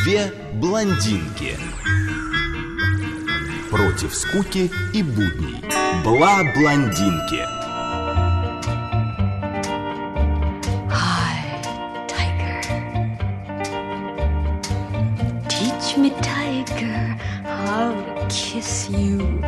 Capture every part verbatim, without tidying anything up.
Две блондинки. Против скуки и будней. Бла-блондинки. Hi, tiger. Teach me, tiger, how to kiss you.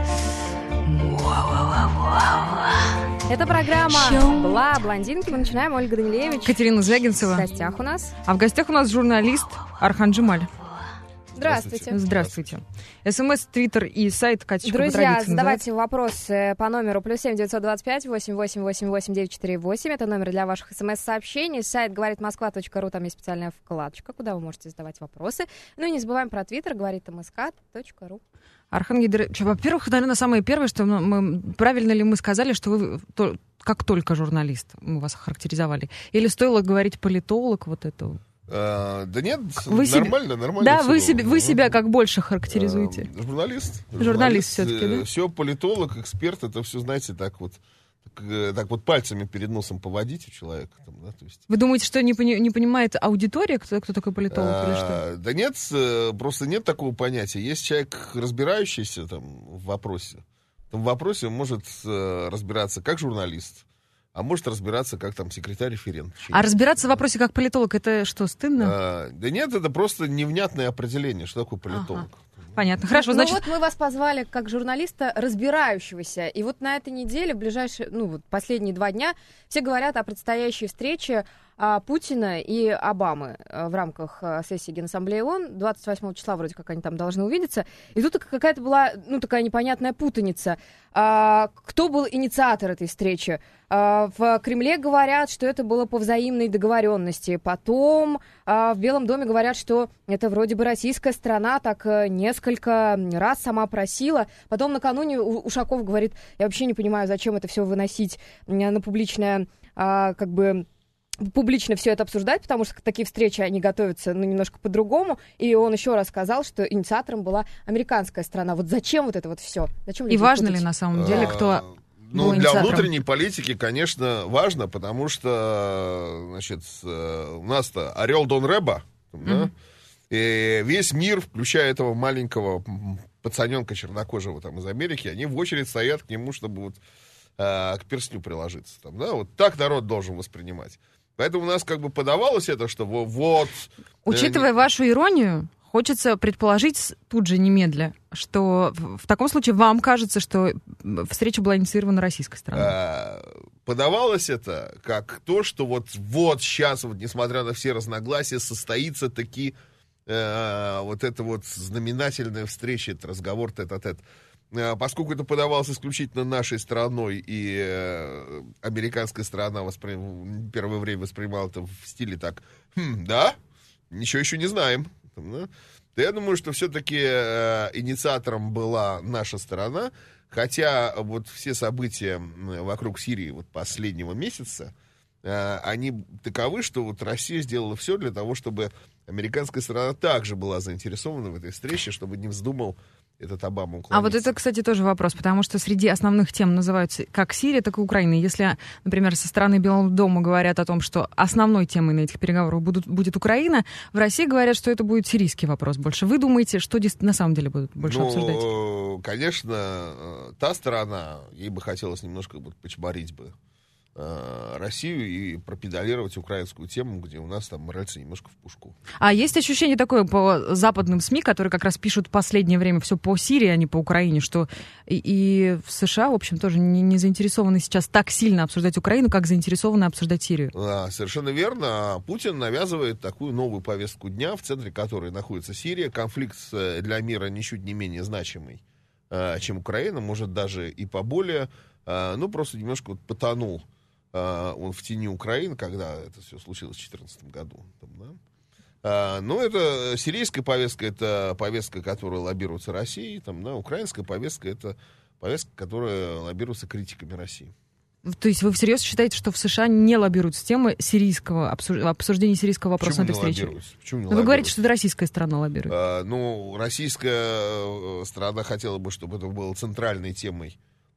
Это программа «Бла, блондинки». Мы начинаем. Ольга Данилевич. Катерина Звягинцева. В гостях у нас. А в гостях у нас журналист Архан Джемаль. Здравствуйте. Здравствуйте. СМС, Твиттер и сайт Катечка. Друзья, задавайте вопросы по номеру плюс семь девятьсот двадцать пять восемь восемь восемь восемь девять четыре восемь. Это номер для ваших смс-сообщений. Сайт говорит москва точка ру. Там есть специальная вкладочка, куда вы можете задавать вопросы. Ну и не забываем про Твиттер, говорит мск точка ру. Архан Гидерович, во-первых, наверное, самое первое, что мы, мы, правильно ли мы сказали, что вы то, как только журналист, мы вас охарактеризовали? Или стоило говорить политолог, вот это? А, да нет, вы нормально, себе, нормально. Да, вы, себе, вы себя как больше характеризуете? А, журналист. Журналист, журналист все-таки, да? Все политолог, эксперт, это все, знаете, так вот, так, так вот пальцами перед носом поводить у человека. Там, да, то есть... Вы думаете, что не, пони, не понимает аудитория, кто, кто такой политолог а, или что? Да нет, просто нет такого понятия. Есть человек, разбирающийся там, в вопросе. В вопросе он может разбираться как журналист, а может разбираться как там секретарь-референт. А разбираться в вопросе как политолог, это что, стыдно? А, да нет, это просто невнятное определение, что такое политолог. Ага. Понятно, хорошо, ну, значит... вот мы вас позвали как журналиста, разбирающегося, и вот на этой неделе, в ближайшие, ну, вот последние два дня, все говорят о предстоящей встрече а, Путина и Обамы а, в рамках а, сессии Генассамблеи ООН. двадцать восьмого числа вроде как они там должны увидеться. И тут какая-то была, ну, такая непонятная путаница. А, кто был инициатор этой встречи? А, в Кремле говорят, что это было по взаимной договоренности. Потом а, в Белом доме говорят, что это вроде бы российская сторона так несколько раз сама просила. Потом накануне Ушаков говорит, я вообще не понимаю, зачем это все выносить на публичное, а, как бы... публично все это обсуждать, потому что такие встречи, они готовятся, ну, немножко по-другому. И он еще раз сказал, что инициатором была американская страна. Вот зачем вот это вот все? Зачем и важно путать? Ли на самом деле, кто Ну, был для инициатором? внутренней политики, конечно, важно, потому что, значит, у нас-то орел Дон Рэба, mm-hmm. да? И весь мир, включая этого маленького пацаненка чернокожего там из Америки, они в очередь стоят к нему, чтобы вот э, к перстню приложиться. Там, да? Вот так народ должен воспринимать. Поэтому у нас как бы подавалось это, что вот... Учитывая э, вашу иронию, хочется предположить тут же немедля, что в таком случае вам кажется, что встреча была инициирована российской стороной. Э, подавалось это как то, что вот, вот сейчас, вот, несмотря на все разногласия, состоится таки э, вот эта вот знаменательная встреча, этот разговор тет-а-тет. Поскольку это подавалось исключительно нашей стороной, и э, американская сторона воспри... первое время воспринимала это в стиле так, хм, да, ничего еще не знаем, да? То я думаю, что все-таки э, инициатором была наша сторона, хотя вот все события вокруг Сирии вот последнего месяца, э, они таковы, что вот Россия сделала все для того, чтобы американская сторона также была заинтересована в этой встрече, чтобы не вздумал этот Обама уклониться. А вот это, кстати, тоже вопрос, потому что среди основных тем называются как Сирия, так и Украина. Если, например, со стороны Белого дома говорят о том, что основной темой на этих переговорах будут, будет Украина, в России говорят, что это будет сирийский вопрос больше. Вы думаете, что на самом деле будут больше ну, обсуждать? Конечно, та сторона, ей бы хотелось немножко вот, почморить бы Россию и пропедалировать украинскую тему, где у нас там рельсы немножко в пушку. А есть ощущение такое по западным СМИ, которые как раз пишут в последнее время все по Сирии, а не по Украине, что и, и в США, в общем, тоже не, не заинтересованы сейчас так сильно обсуждать Украину, как заинтересованы обсуждать Сирию. Да, совершенно верно. Pутин навязывает такую новую повестку дня, в центре которой находится Сирия. Конфликт для мира ничуть не менее значимый, чем Украина, может даже и поболее. Ну, просто немножко вот потонул он в тени Украины, когда это все случилось в две тысячи четырнадцатом году. Там, да? а, но это сирийская повестка, это повестка, которая лоббируется Россией, там, да? Украинская повестка, это повестка, которая лоббируется критиками России. То есть вы всерьез считаете, что в США не лоббируются темы сирийского, обсуждения сирийского вопроса Почему на этой встрече? Почему не Но вы говорите, что это российская сторона лоббирует. А, ну, российская сторона хотела бы, чтобы это было центральной темой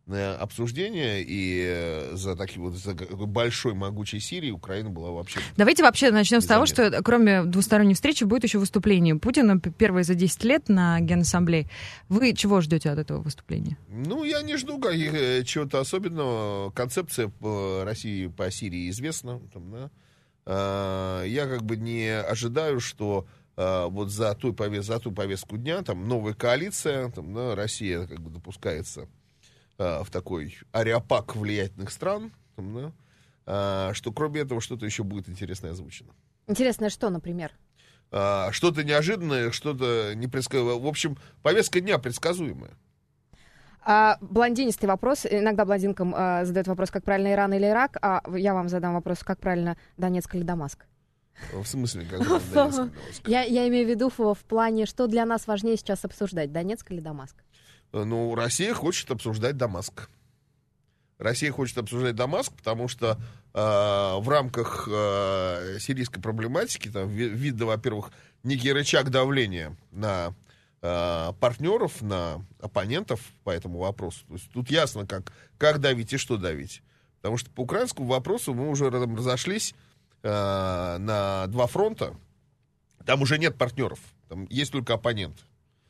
обсуждения, и за таким вот за большой могучей Сирией Украина была вообще... Давайте вообще начнем с того, незаметна. что кроме двусторонней встречи будет еще выступление Путина, первое за десять лет на Генассамблее. Вы чего ждете от этого выступления? Ну, я не жду каких- чего-то особенного. Концепция по России по Сирии известна. Там, да. А, Я как бы не ожидаю, что а, вот за ту, повес- за ту повестку дня там новая коалиция, там, да, Россия как бы допускается в такой ареопаг влиятельных стран, там, да, а, что кроме этого что-то еще будет интересное озвучено. Интересно, что, например? А, что-то неожиданное, что-то непредсказуемое. В общем, повестка дня предсказуемая. А, блондинистый вопрос. Иногда блондинкам а, задают вопрос, как правильно Иран или Ирак, а я вам задам вопрос, как правильно Донецк или Дамаск. В смысле, как Донецк или Дамаск? Я, я имею в виду в, в плане, что для нас важнее сейчас обсуждать, Донецк или Дамаск? Ну, Россия хочет обсуждать Дамаск. Россия хочет обсуждать Дамаск, потому что э, в рамках э, сирийской проблематики там ви- видно, во-первых, некий рычаг давления на э, партнеров, на оппонентов по этому вопросу. То есть тут ясно, как, как давить и что давить. Потому что по украинскому вопросу мы уже там разошлись э, на два фронта. Там уже нет партнеров, там есть только оппоненты.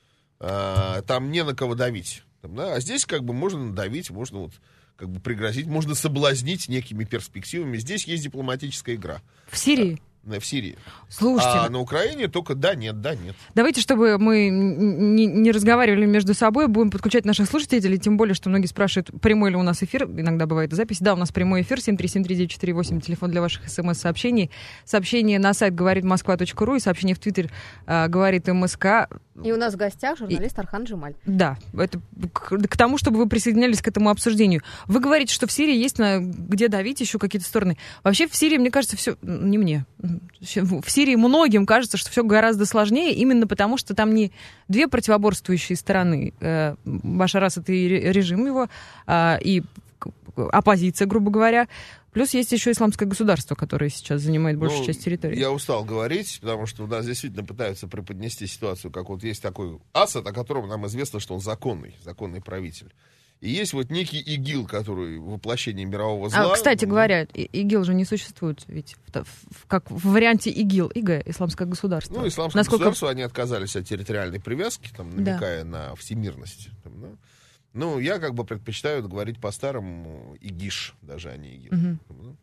Там не на кого давить. Там, да? А здесь как бы можно надавить, можно вот как бы пригрозить, можно соблазнить некими перспективами. Здесь есть дипломатическая игра. В Сирии? В Сирии. Слушайте, А на Украине только да, нет, да, нет. давайте, чтобы мы не, не разговаривали между собой, будем подключать наших слушателей, тем более, что многие спрашивают, прямой ли у нас эфир, иногда бывает запись. Да, у нас прямой эфир, семь три семь три девять четыре восемь, телефон для ваших смс-сообщений. Сообщение на сайт говорит москва точка ру и сообщение в Твиттер э, говорит МСК. И у нас в гостях журналист и... Архан Джемаль. Да, это к, к тому, чтобы вы присоединялись к этому обсуждению. Вы говорите, что в Сирии есть на, где давить еще какие-то стороны. Вообще в Сирии, мне кажется, все... Не мне. В Сирии многим кажется, что все гораздо сложнее, именно потому, что там не две противоборствующие стороны. Э, Башар Асад и режим его, э, и оппозиция, грубо говоря. Плюс есть еще исламское государство, которое сейчас занимает большую Ну, часть территории. Я устал говорить, потому что у нас действительно пытаются преподнести ситуацию, как вот есть такой Асад, о котором нам известно, что он законный, законный правитель. И есть вот некий ИГИЛ, который воплощение мирового зла. А, кстати ну, говоря, и- ИГИЛ же не существует, ведь в, в- как в варианте ИГИЛ, ИГ, исламское государство. Ну, исламское Насколько... государство, они отказались от территориальной привязки, там, намекая на всемирность. Там, да. Ну, я как бы предпочитаю говорить по-старому ИГИШ, даже, а не ИГИЛ. Мгм. Да.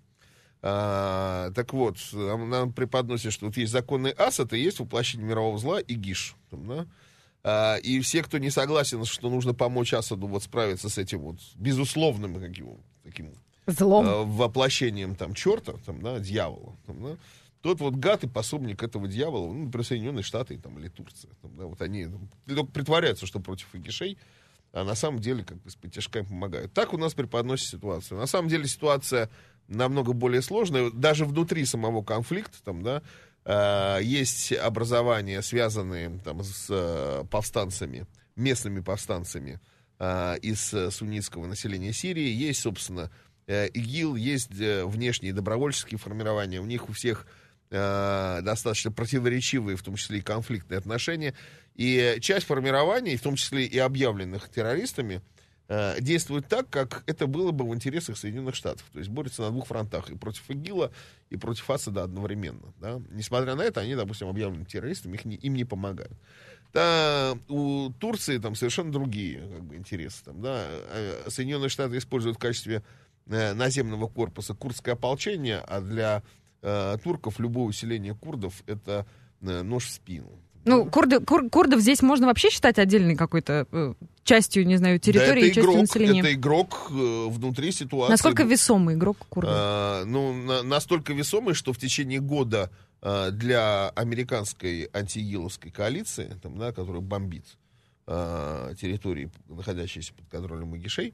А, так вот, нам, нам преподносят, что вот есть законный Асад и есть воплощение мирового зла ИГИШ. Там, да. А, и все, кто не согласен, что нужно помочь Асаду вот справиться с этим вот безусловным каким, таким Злом. а, воплощением там черта, там, да, дьявола, там, да, тот вот гад и пособник этого дьявола, ну, например, Соединенные Штаты там, или Турция. Там, да, вот они там, только притворяются, что против игишей, а на самом деле как бы из-под тяжка им помогают. Так у нас преподносит ситуацию. На самом деле ситуация намного более сложная. Даже внутри самого конфликта там, да, э, есть образования, связанные там, с э, повстанцами, местными повстанцами э, из э, суннитского населения Сирии. Есть, собственно, э, ИГИЛ, есть э, внешние добровольческие формирования. У них у всех э, достаточно противоречивые, в том числе и конфликтные отношения. И часть формирований, в том числе и объявленных террористами, э, действует так, как это было бы в интересах Соединенных Штатов. То есть борются на двух фронтах. И против ИГИЛа, и против Асада одновременно. Да? Несмотря на это, они, допустим, объявлены террористами, их не, им не помогают. Да, у Турции там совершенно другие как бы, интересы. Там, да? Соединенные Штаты используют в качестве э, наземного корпуса курдское ополчение, а для э, турков любое усиление курдов — это э, нож в спину. Ну, курды, кур, курдов здесь можно вообще считать отдельной какой-то э, частью, не знаю, территории, да, это частью игрок, населения? Это игрок э, внутри ситуации. Насколько весомый игрок курдов? А, ну, на, настолько весомый, что в течение года а, для американской антиигиловской коалиции, там, да, которая бомбит а, территории, находящиеся под контролем игишей,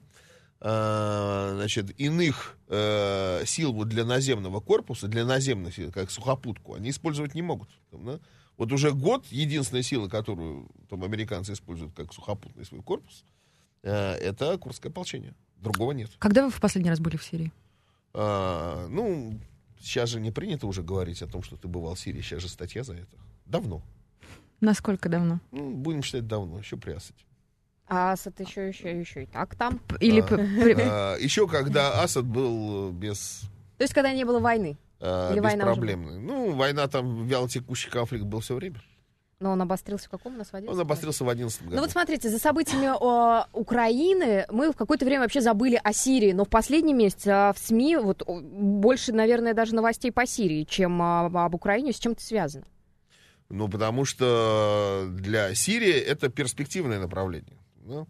а, значит, иных а, сил вот для наземного корпуса, для наземных сил, как сухопутку, они использовать не могут. Там, да? Вот уже год единственная сила, которую там, американцы используют как сухопутный свой корпус, э, это курдское ополчение. Другого нет. Когда вы в последний раз были в Сирии? А, ну, сейчас же не принято уже говорить о том, что ты бывал в Сирии. Сейчас же статья за это. Давно. Насколько давно? Ну, будем считать давно, еще при Асаде. А Асад еще, еще, еще и так там. Или... А, а, еще когда Асад был без... То есть, когда не было войны? а, Или война уже беспроблемный. Ну, война там, вялотекущий конфликт был все время. Но он обострился в каком у нас в Он одиннадцатом? обострился в одиннадцатом году. Ну вот смотрите, за событиями о, Украины мы в какое-то время вообще забыли о Сирии, но в последний месяц а, в СМИ вот, о, больше, наверное, даже новостей по Сирии, чем а, об Украине. С чем это связано? Ну, потому что для Сирии это перспективное направление. Да?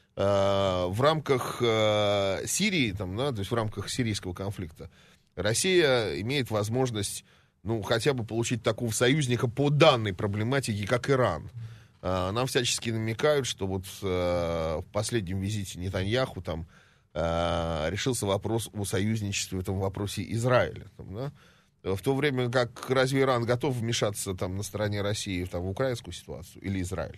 А, в рамках а, Сирии, там, да, то есть в рамках сирийского конфликта, Россия имеет возможность, ну, хотя бы получить такого союзника по данной проблематике, как Иран. А, нам всячески намекают, что вот а, в последнем визите Нетаньяху там а, решился вопрос о союзничестве в этом вопросе Израиля. Там, да? В то время как разве Иран готов вмешаться там, на стороне России там, в украинскую ситуацию или Израиль?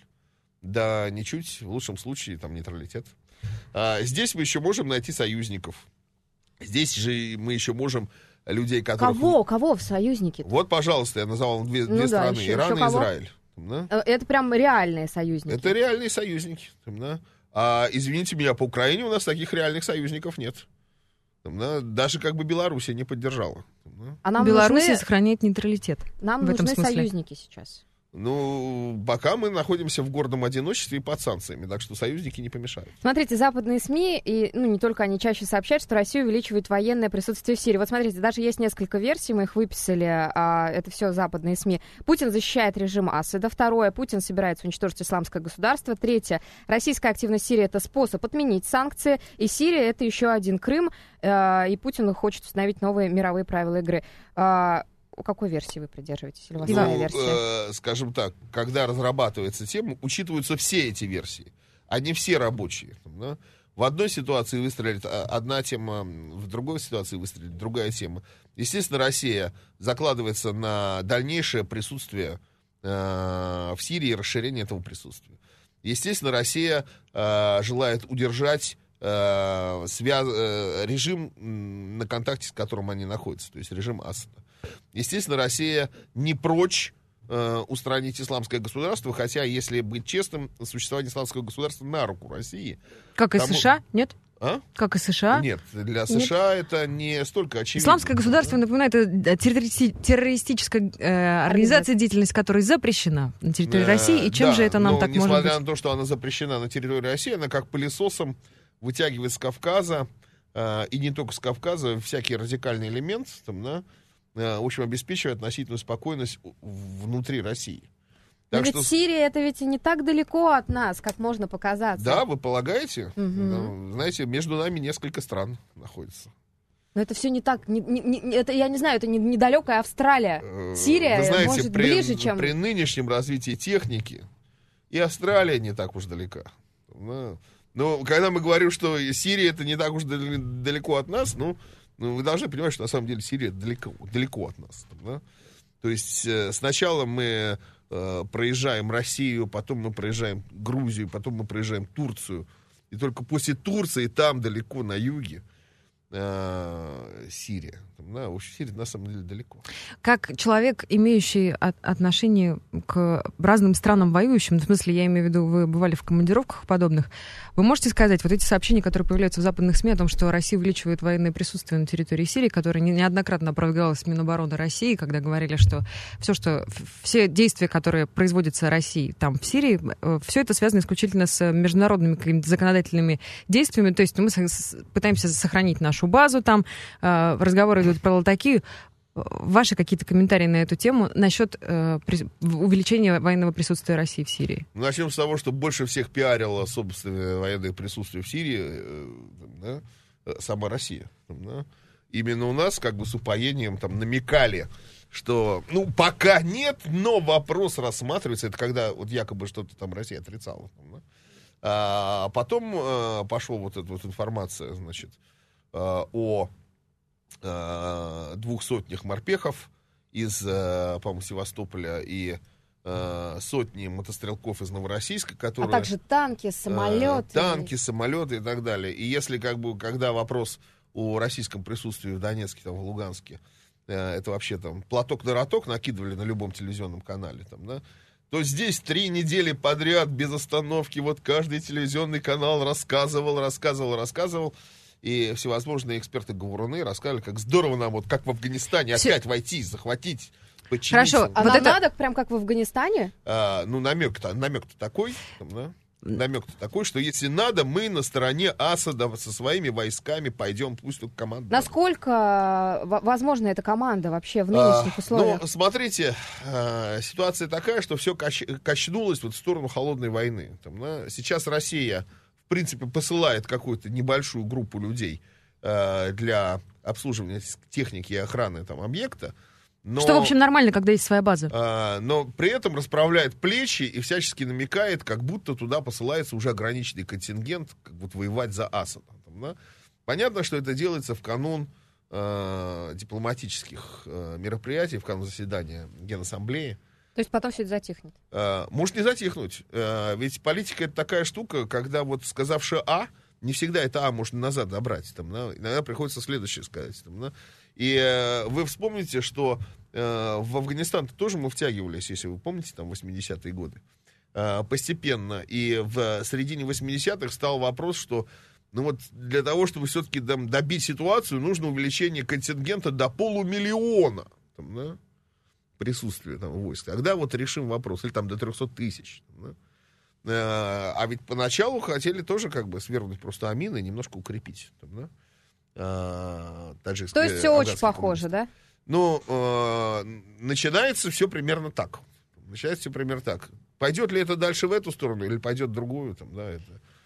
Да, ничуть, в лучшем случае там нейтралитет. А, здесь мы еще можем найти союзников. Здесь же мы еще можем людей, которых... Кого? Кого в союзнике? Вот, пожалуйста, я назвал вам две, Ну две да, страны, еще- Иран еще и кого? Израиль. Да? Это прям реальные союзники. Это реальные союзники. Да? А, извините меня, по Украине у нас таких реальных союзников нет. Да? Даже как бы Белоруссия не поддержала. Да? А нам Белоруссия нужны, сохраняет нейтралитет. нам в этом нужны смысле. союзники сейчас. Ну, пока мы находимся в гордом одиночестве и под санкциями, так что союзники не помешают. Смотрите, западные СМИ, и ну, не только они чаще сообщают, что Россия увеличивает военное присутствие в Сирии. Вот смотрите, даже есть несколько версий, мы их выписали, а, это все западные СМИ. Путин защищает режим Асада. Второе, Путин собирается уничтожить исламское государство. Третье, российская активность в Сирии — это способ отменить санкции. И Сирия — это еще один Крым, э, и Путин хочет установить новые мировые правила игры. А, у какой версии вы придерживаетесь? Или у вас своя Ну, версия? э, скажем так, когда разрабатывается тема, учитываются все эти версии. Они все рабочие. Да? В одной ситуации выстрелит одна тема, в другой ситуации выстрелит другая тема. Естественно, Россия закладывается на дальнейшее присутствие э, в Сирии и расширение этого присутствия. Естественно, Россия э, желает удержать э, связ... э, режим, на контакте с которым они находятся, то есть режим Асада. Естественно, Россия не прочь э, устранить исламское государство, хотя, если быть честным, существование исламского государства на руку России. Как и Тому- США? Нет? А? Как и США? Нет, для США это не столько очевидно. Исламское государство, напоминает, это террористи- террористическая э, организация, деятельность которой запрещена на территории Э, России. И чем да, же это нам но так может несмотря быть? на то, что она запрещена на территории России, она как пылесосом вытягивает с Кавказа, э, и не только с Кавказа, всякий радикальный элемент, там, да, э, в общем, обеспечивает относительную спокойность в- внутри России. Но Так ведь что, Сирия — это ведь и не так далеко от нас, как можно показаться. да, вы полагаете? Мгм. Ну, знаете, между нами несколько стран находится. Но это все не так. Не, не- не- это, я не знаю, это не- недалекая Австралия. Э, Сирия, вы знаете, может, при, ближе, чем... при нынешнем развитии техники и Австралия не так уж далека. Да. Но когда мы говорим, что Сирия это не так уж дал- далеко от нас, ну, ну, вы должны понимать, что на самом деле Сирия далеко, далеко от нас. Да? То есть э, сначала мы э, проезжаем Россию, потом мы проезжаем Грузию, потом мы проезжаем Турцию. И только после Турции, там далеко на юге, э, Сирия. Да, в общем, Сирия на самом деле далеко. Как человек, имеющий от- отношение к разным странам воюющим, в смысле, я имею в виду, вы бывали в командировках подобных, вы можете сказать, вот эти сообщения, которые появляются в западных СМИ о том, что Россия увеличивает военное присутствие на территории Сирии, которое не- неоднократно опровергалось Минобороны России, когда говорили, что все, что, в- все действия, которые производятся Россией там, в Сирии, все это связано исключительно с международными какими-то законодательными действиями, то есть мы с- с- пытаемся сохранить нашу базу там, э, разговоры идут про Латакию. Ваши какие-то комментарии на эту тему насчет э, при- увеличения военного присутствия России в Сирии? Начнем с того, что больше всех пиарила собственное военное присутствие в Сирии, э, да, э, сама Россия. Да. Именно у нас как бы с упоением там намекали, что, ну, пока нет, но вопрос рассматривается. Это когда вот якобы что-то там Россия отрицала. Да. А потом э, пошла вот эта вот информация, значит, э, о э, двух сотнях морпехов из, э, по-моему, Севастополя и э, сотни мотострелков из Новороссийска, которые... А также танки, самолеты. Э, танки, самолеты и так далее. И если, как бы, когда вопрос о российском присутствии в Донецке, там, в Луганске, э, это вообще там платок на роток накидывали на любом телевизионном канале, там, да, то здесь три недели подряд без остановки вот каждый телевизионный канал рассказывал, рассказывал, рассказывал. И всевозможные эксперты-говоруны рассказывали, как здорово нам, вот как в Афганистане, Все... опять войти, захватить, подчиниться. Хорошо, а вот нам это... надо прям как в Афганистане? А, ну, намек-то, намек-то такой, там, да? Намек-то такой, что если надо, мы на стороне Асада со своими войсками пойдем, пусть только команда. Насколько возможна эта команда вообще в нынешних а, условиях? Ну, смотрите, а, ситуация такая, что все кач- качнулось вот в сторону холодной войны. Там, да? Сейчас Россия, в принципе, посылает какую-то небольшую группу людей а, для обслуживания техники и охраны там, объекта. Но, что, в общем, нормально, когда есть своя база. А, но при этом расправляет плечи и всячески намекает, как будто туда посылается уже ограниченный контингент, как вот воевать за Асада. Там, да? Понятно, что это делается в канун э, дипломатических э, мероприятий, в канун заседания Генассамблеи. То есть потом все это затихнет? Э, может не затихнуть. Э, ведь политика — это такая штука, когда вот сказавши А, не всегда это А можно назад добрать. Там, да? Иногда приходится следующее сказать. Там, да? И э, вы вспомните, что э, в Афганистан тоже мы втягивались, если вы помните, там, восьмидесятые годы, э, постепенно. И в середине восьмидесятых стал вопрос, что ну вот для того, чтобы все-таки там, добить ситуацию, нужно увеличение контингента до полумиллиона там, да, присутствия там, войск. Тогда вот решим вопрос. Или там до трехсот тысяч. Там, да? э, а ведь поначалу хотели тоже как бы свергнуть просто Амина и немножко укрепить. Там, да? То есть все очень похоже, да? Ну, э, начинается все примерно так. Начинается все примерно так. Пойдет ли это дальше в эту сторону или пойдет в другую, там, да, это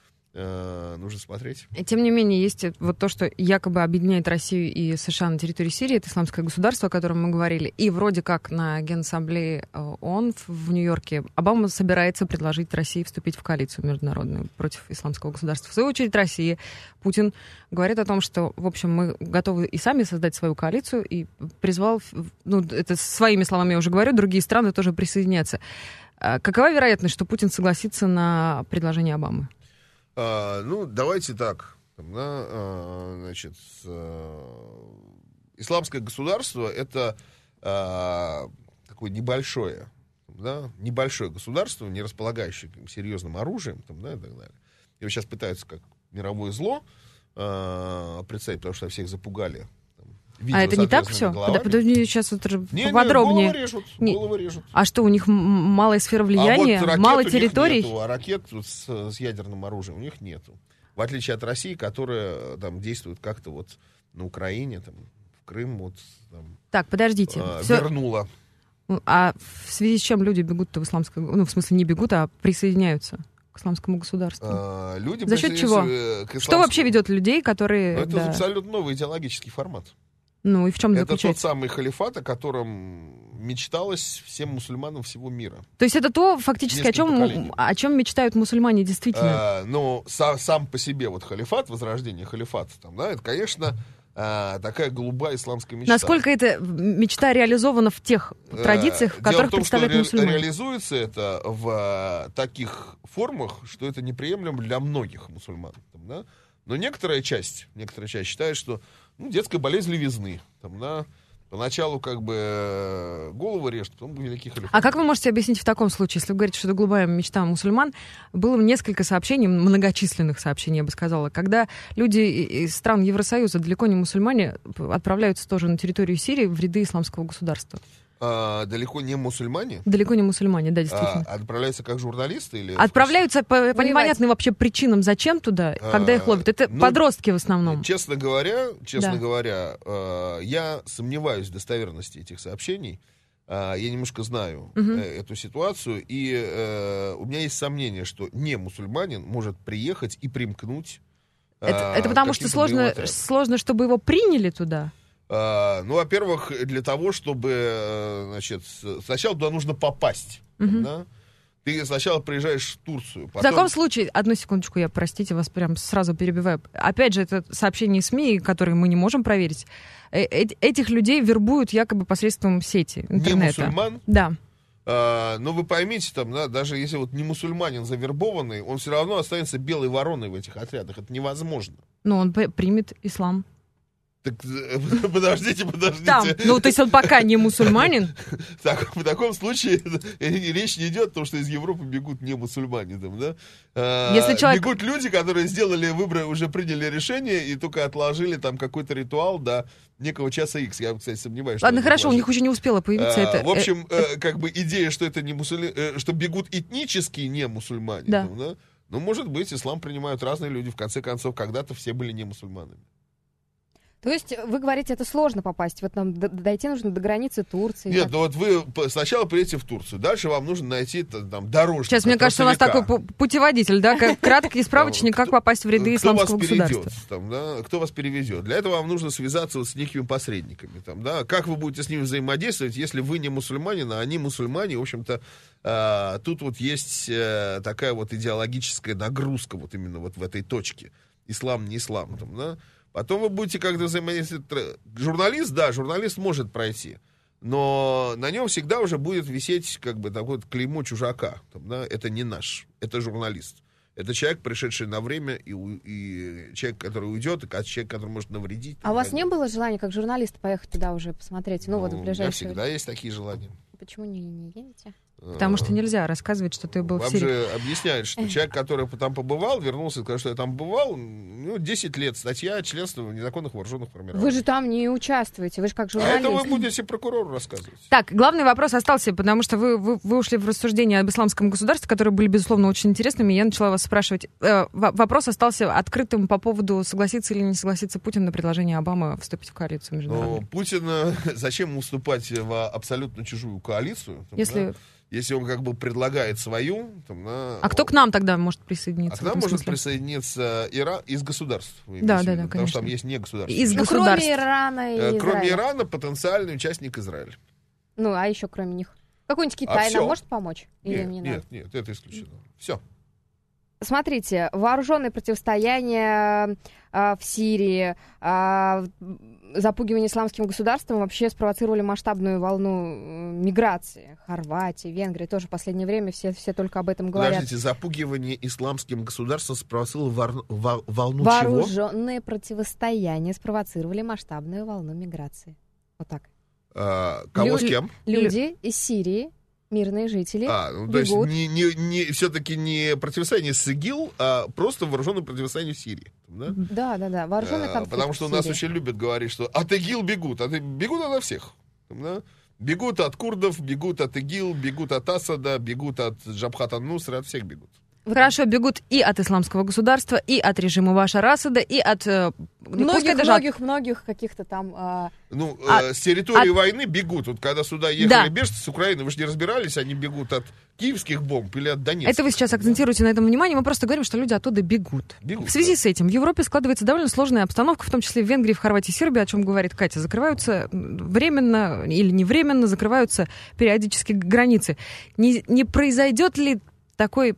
э, нужно смотреть. И, тем не менее, есть вот то, что якобы объединяет Россию и США на территории Сирии, это исламское государство, о котором мы говорили, и вроде как на Генассамблее ООН в Нью-Йорке Обама собирается предложить России вступить в коалицию международную против исламского государства. В свою очередь Россия, Путин говорит о том, что, в общем, мы готовы и сами создать свою коалицию, и призвал, ну, это своими словами я уже говорю, другие страны тоже присоединятся. Какова вероятность, что Путин согласится на предложение Обамы? А, ну, давайте так. Там, да, а, значит, а, исламское государство — это а, такое небольшое, да, небольшое государство, не располагающее там, серьезным оружием, там, да, и так далее. Его сейчас пытаются как мировое зло а, представить, потому что всех запугали. А это не так все? Подожди, сейчас вот не, поподробнее. Не, головы режут, не. головы режут. А что, у них малая сфера влияния, а вот мало территорий? Нету, а ракет с, с ядерным оружием у них нету. В отличие от России, которая там действует как-то вот на Украине, там, в Крым, вот там, так, подождите. Э, Всё... вернула. А в связи с чем люди бегут-то в исламское... Ну, в смысле, не бегут, а присоединяются к исламскому государству? А, люди За счет чего? Исламскому... Что вообще ведет людей, которые... Ну, это да. абсолютно новый идеологический формат. Ну и в чем это заключается? тот самый халифат, о котором мечталось всем мусульманам всего мира. То есть это то, фактически, о чем, о чем мечтают мусульмане действительно? А, ну, са, сам по себе вот халифат, возрождение халифата, там, да, это, конечно, а, такая голубая исламская мечта. Насколько эта мечта реализована в тех а, традициях, в которых том, представляют ре- мусульмане? Реализуется это в а, таких формах, что это неприемлемо для многих мусульман. Там, да? Но некоторая часть, некоторая часть считает, что ну, детская болезнь левизны. Там, да, поначалу как бы голову режет, потом великий халифат. А как вы можете объяснить в таком случае, если вы говорите, что это голубая мечта мусульман? Было несколько сообщений, многочисленных сообщений, я бы сказала, когда люди из стран Евросоюза, далеко не мусульмане, отправляются тоже на территорию Сирии в ряды исламского государства. А, далеко не мусульмане? Далеко не мусульмане, да, действительно. А, отправляются как журналисты? Или отправляются по, по непонятным вообще причинам, зачем туда, а, когда их ловят. Это ну, подростки в основном. Честно говоря, честно да. говоря, э, я сомневаюсь в достоверности этих сообщений. Э, я немножко знаю угу. э, эту ситуацию, и э, у меня есть сомнение, что не мусульманин может приехать и примкнуть. Э, это, это потому что сложно, сложно, чтобы его приняли туда? Uh, ну, во-первых, для того, чтобы, значит, сначала туда нужно попасть. Uh-huh. Да? Ты сначала приезжаешь в Турцию. Потом... В таком случае, одну секундочку, я, простите, вас прям сразу перебиваю. Опять же, это сообщение СМИ, которые мы не можем проверить. Э- этих людей вербуют якобы посредством сети, интернета. Не мусульман? Да. Uh, но вы поймите, там, да, даже если вот не мусульманин завербованный, он все равно останется белой вороной в этих отрядах. Это невозможно. Но он примет ислам. Так, подождите, подождите. Там, ну, то есть он пока не мусульманин? Так, в таком случае речь не идет о том, что из Европы бегут не мусульмане. Там, да? а, Если человек... Бегут люди, которые сделали выбор, уже приняли решение и только отложили там какой-то ритуал до некого часа Икс. Я, кстати, сомневаюсь. Ладно, хорошо, у них уже не успело появиться а, это. В общем, э, как бы идея, что это не мусульмане, э, что бегут этнические не мусульмане. Да. Там, да? Ну, может быть, ислам принимают разные люди. В конце концов, когда-то все были не мусульманами. То есть вы говорите, это сложно попасть, вот нам д- дойти нужно до границы Турции. Нет, как... ну вот вы сначала приедете в Турцию, дальше вам нужно найти там дорожку. Сейчас, мне кажется, у нас такой путеводитель, да, как краткий справочник, как попасть в ряды исламского государства. Там, да, кто вас перевезет? Для этого вам нужно связаться вот с некими посредниками. Там, да? Как вы будете с ними взаимодействовать, если вы не мусульманин, а они мусульмане? В общем-то, а, тут вот есть а, такая вот идеологическая нагрузка вот именно вот в этой точке. Ислам, не ислам. Там, да? Потом вы будете как-то взаимодействовать. Журналист, да, журналист может пройти, но на нем всегда уже будет висеть как бы такое клеймо чужака. Там, да? Это не наш, это журналист. Это человек, пришедший на время, и, и человек, который уйдет, и человек, который может навредить. А у вас не было желания, как журналиста, поехать туда уже посмотреть? Ну, ну вот в ближайшее... У меня всегда есть такие желания. Почему не, не едете? Потому что нельзя рассказывать, что ты был Вам в Сирии. же объясняют, что человек, который там побывал, вернулся и сказал, что я там бывал, ну, десять лет, статья членства в незаконных вооруженных формированиях. Вы же там не участвуете, вы же как журналист. А это вы будете прокурору рассказывать. Так, главный вопрос остался, потому что вы, вы, вы ушли в рассуждения об исламском государстве, которые были, безусловно, очень интересными, и я начала вас спрашивать. Э, вопрос остался открытым по поводу, согласится или не согласится Путин на предложение Обамы вступить в коалицию международную. Но Путин, зачем ему вступать в абсолютно чужую коалицию? Там, Если... да? Если он как бы предлагает свою... Там, на... А кто к нам тогда может присоединиться? А к нам может присоединиться Иран из государств. Да, да, да, потому конечно. что там есть не государства. Из ну, государств. Кроме Ирана и Израиля. Кроме Ирана, потенциальный участник Израиль. Ну, а еще кроме них? Какой-нибудь Китай а нам может помочь? Или нет, не нет, надо? нет, это исключено. Все. Смотрите, вооруженное противостояние э, в Сирии, э, запугивание исламским государством вообще спровоцировали масштабную волну э, миграции. Хорватия, Венгрия тоже в последнее время все, все только об этом говорят. Подождите, запугивание исламским государством спровоцировало вор... во... волну Вооруженное чего? противостояние спровоцировали масштабную волну миграции. Вот так. А, кого Лю- с кем? Люди из Сирии, мирные жители, А, ну, то есть бегут. не, не, не, все-таки не противостояние с ИГИЛ, а просто вооруженное противостояние в Сирии. Да? Да, да, да, вооруженный А, конфликт. потому что у в нас Сирии. очень любят говорить, что от ИГИЛ бегут. А бегут ото всех. Да? Бегут от курдов, бегут от ИГИЛ, бегут от Асада, бегут от Джабхат ан-Нусра, от всех бегут. Хорошо, бегут и от исламского государства, и от режима Башара Асада, и от... э, Многих, даже многих, от... многих каких-то там... а, Ну, А- э, с территории а- войны бегут. Вот когда сюда ехали Да. беженцы с Украины, вы же не разбирались, они бегут от киевских бомб или от Донецка. Это вы сейчас акцентируете на этом внимание, мы просто говорим, что люди оттуда бегут. Бегут, В связи да. с этим в Европе складывается довольно сложная обстановка, в том числе в Венгрии, в Хорватии, Сербии, о чем говорит Катя. Закрываются временно или не временно, закрываются периодически границы. Не, не произойдет ли такой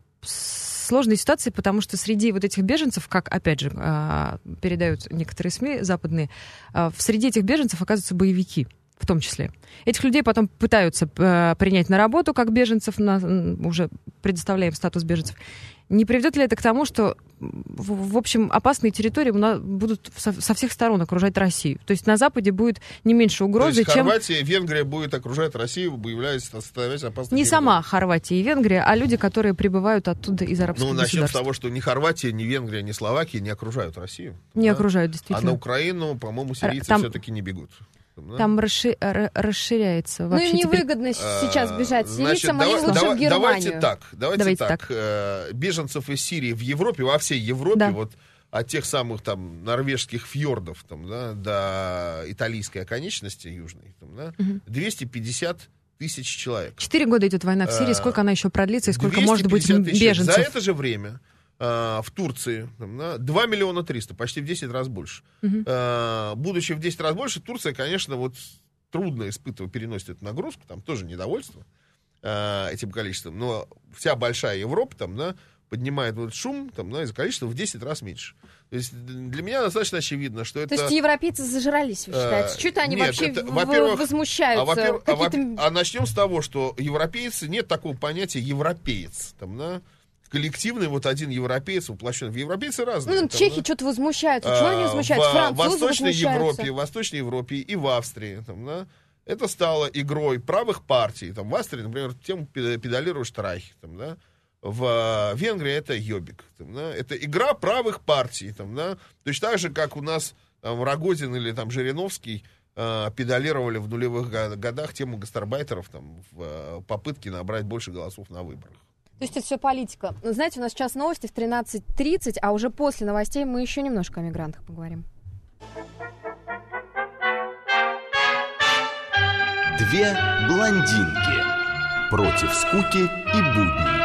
сложной ситуации, потому что среди вот этих беженцев, как, опять же, передают некоторые СМИ западные, в среди этих беженцев оказываются боевики, в том числе. Этих людей потом пытаются принять на работу как беженцев, на, уже предоставляем статус беженцев. Не приведет ли это к тому, что, в, в общем, опасные территории у нас будут со, со всех сторон окружать Россию? То есть на Западе будет не меньше угрозы, То есть чем... Хорватия, Венгрия будет окружать Россию, являясь становясь опасной Не территорией. сама Хорватия и Венгрия, а люди, которые прибывают оттуда из арабских Ну, начнем с государств. того, что ни Хорватия, ни Венгрия, ни Словакия не окружают Россию. Не да? окружают, А действительно. на Украину, по-моему, сирийцы Там- все-таки не бегут. Да? Там расши- р- расширяется Ну вообще им теперь. невыгодно сейчас А, бежать значит, сирийцам, они давай- лучше давай- в Германию. Давайте так, давайте, Давайте так. так. Э, Беженцев из Сирии в Европе, во всей Европе, Да. вот от тех самых там норвежских фьордов там, да, до итальянской оконечности южной, там, да, Мгм. двести пятьдесят тысяч человек. Четыре года идет война в Сирии, А, сколько она еще продлится, и сколько может быть двести пятьдесят тысяч человек. беженцев? За это же время а, в Турции там, да, два миллиона триста, почти в десять раз больше. Мгм. А, будучи в десять раз больше, Турция, конечно, вот трудно испытывает, переносит эту нагрузку, там тоже недовольство а, этим количеством, но вся большая Европа там, да, поднимает вот шум там, да, из-за количества в десять раз меньше. То есть для меня достаточно очевидно, что это... То есть европейцы зажрались, вы считаете? Э, Что-то они нет, вообще это, в- во-первых, возмущаются. А, во-первых, а, во- Какие-то... а начнем с того, что европейцы, нет такого понятия европеец. Там, да? В коллективный вот один европеец воплощен. Европейцы разные. Ну, там, чехи да? что-то возмущаются. Чего они возмущаются? В Французы Восточной возмущаются. Европе, в Восточной Европе и в Австрии, там, да, это стало игрой правых партий. Там, в Австрии, например, тему педалирует Штрайх. Там, да. В Венгрии это Йобик. Там, да. Это игра правых партий. Там, да. Точно так же, как у нас там, Рогозин или там, Жириновский э, педалировали в нулевых годах тему гастарбайтеров там, в э, попытке набрать больше голосов на выборах. То есть это все политика. Ну, знаете, у нас сейчас новости в тринадцать тридцать, а уже после новостей мы еще немножко о мигрантах поговорим. Две блондинки против скуки и будней.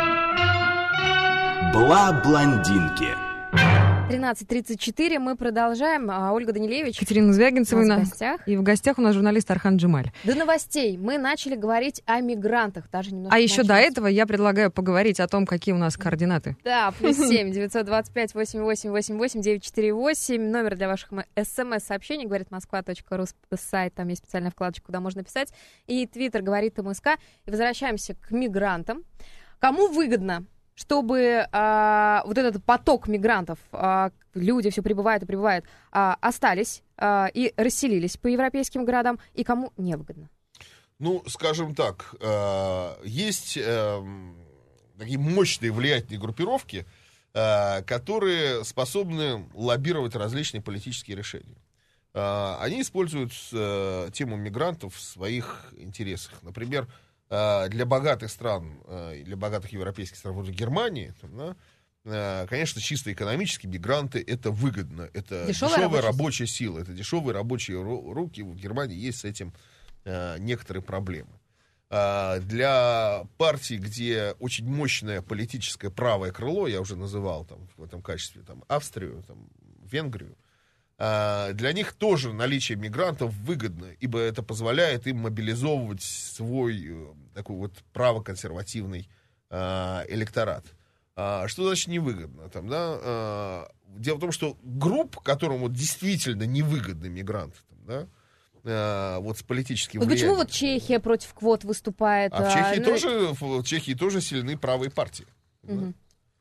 Бла-блондинки. тринадцать тридцать четыре, мы продолжаем. А, Ольга Данилевич. Екатерина Звягинцева у и нас на- в гостях. И в гостях у нас журналист Архан Джемаль. До новостей мы начали говорить о мигрантах. Даже немножко А еще до началось. этого я предлагаю поговорить о том, какие у нас координаты. Да, плюс семь девятьсот двадцать пять восемьдесят восемь восемьдесят восемь девятьсот сорок восемь. Номер для ваших смс-сообщений, говорит москва точка ру сайт, там есть специальная вкладочка, куда можно писать. И твиттер говорит МСК. И возвращаемся к мигрантам. Кому выгодно, чтобы а, вот этот поток мигрантов, а, люди все прибывают и прибывают, а, остались а, и расселились по европейским городам, и кому невыгодно? Ну, скажем так, э, есть э, такие мощные влиятельные группировки, э, которые способны лоббировать различные политические решения. Э, они используют э, тему мигрантов в своих интересах. Например, э, для богатых стран, э, для богатых европейских стран, вроде Германии, там, да, э, конечно, чисто экономически мигранты это выгодно. Это Дешевая дешевая, рабочая рабочая сила, это дешевые рабочие ру- руки. В Германии есть с этим э, некоторые проблемы. Э, для партий, где очень мощное политическое правое крыло, я уже называл там, в этом качестве там, Австрию, там, Венгрию, э, для них тоже наличие мигрантов выгодно, ибо это позволяет им мобилизовывать свой э, такой вот правоконсервативный э, электорат. А, что значит невыгодно? Там, да, а, дело в том, что групп, которым вот действительно невыгодны мигранты, там, да, а, вот с политическим Вот влиянием. почему вот Чехия против квот выступает? А в Чехии, ну, тоже, в Чехии тоже сильны правые партии. Мгм. Да.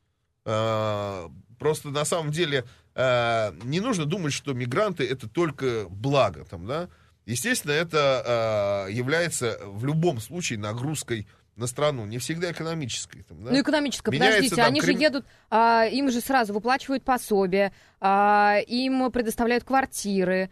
А, просто на самом деле а, не нужно думать, что мигранты это только благо. Там, да. Естественно, это а, является в любом случае нагрузкой на страну, не всегда экономической. Там, да? Ну, экономическое, Меняется, подождите, там, они крим- же едут, а, им же сразу выплачивают пособие, а, им предоставляют квартиры.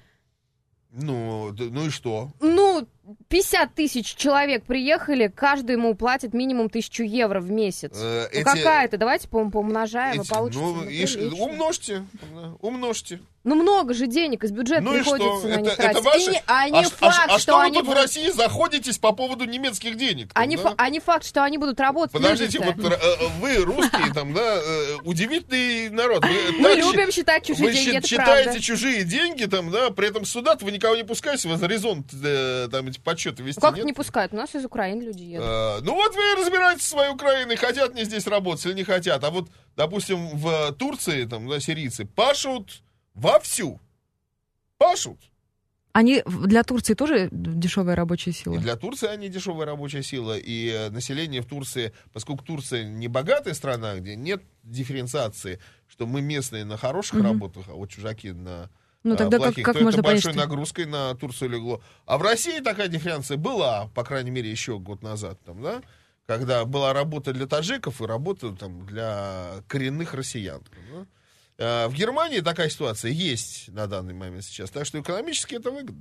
Ну, да, ну и что? Ну, пятьдесят тысяч человек приехали, каждый ему платит минимум тысячу евро в месяц. Э, Ну, эти- какая-то, давайте по- поумножаем, и эти- получится. ну, ну, и ш- прилично. умножьте, да, умножьте. Ну, много же денег из бюджета Ну и приходится что? на Это, них это тратить. ваши... И не- а а, не ш- факт, а ш- а что, что вы они тут будут... в России заходитесь по поводу немецких денег? там, А не, да? фа- а не факт, что они будут работать. Подождите, люди-то. вот э, вы русские, там, да, э, удивительный народ. Вы Мы так любим щи- считать чужие Вы деньги, щи- это читаете правда. чужие деньги, там, да, при этом сюда вы никого не пускаете, вас горизонт, э, там, эти подсчеты вести Ну, как нет? не пускают? У нас из Украины люди едут. Э, ну вот вы разбираетесь со своей Украиной, хотят они здесь работать или не хотят. А вот, допустим, в Турции, там, да, сирийцы пашут вовсю. Пашут. Они в- для Турции тоже дешевая рабочая сила? И для Турции они дешевая рабочая сила. И э, население в Турции, поскольку Турция не богатая страна, где нет дифференциации, что мы местные на хороших Мгм. работах, а вот чужаки на Ну э, тогда как, плохих, как то можно это понять, большой что... нагрузкой на Турцию легло. А в России такая дифференция была, по крайней мере, еще год назад, там, да, когда была работа для таджиков и работа там, для коренных россиян. там, да. Э, В Германии такая ситуация есть на данный момент сейчас, так что экономически это выгодно.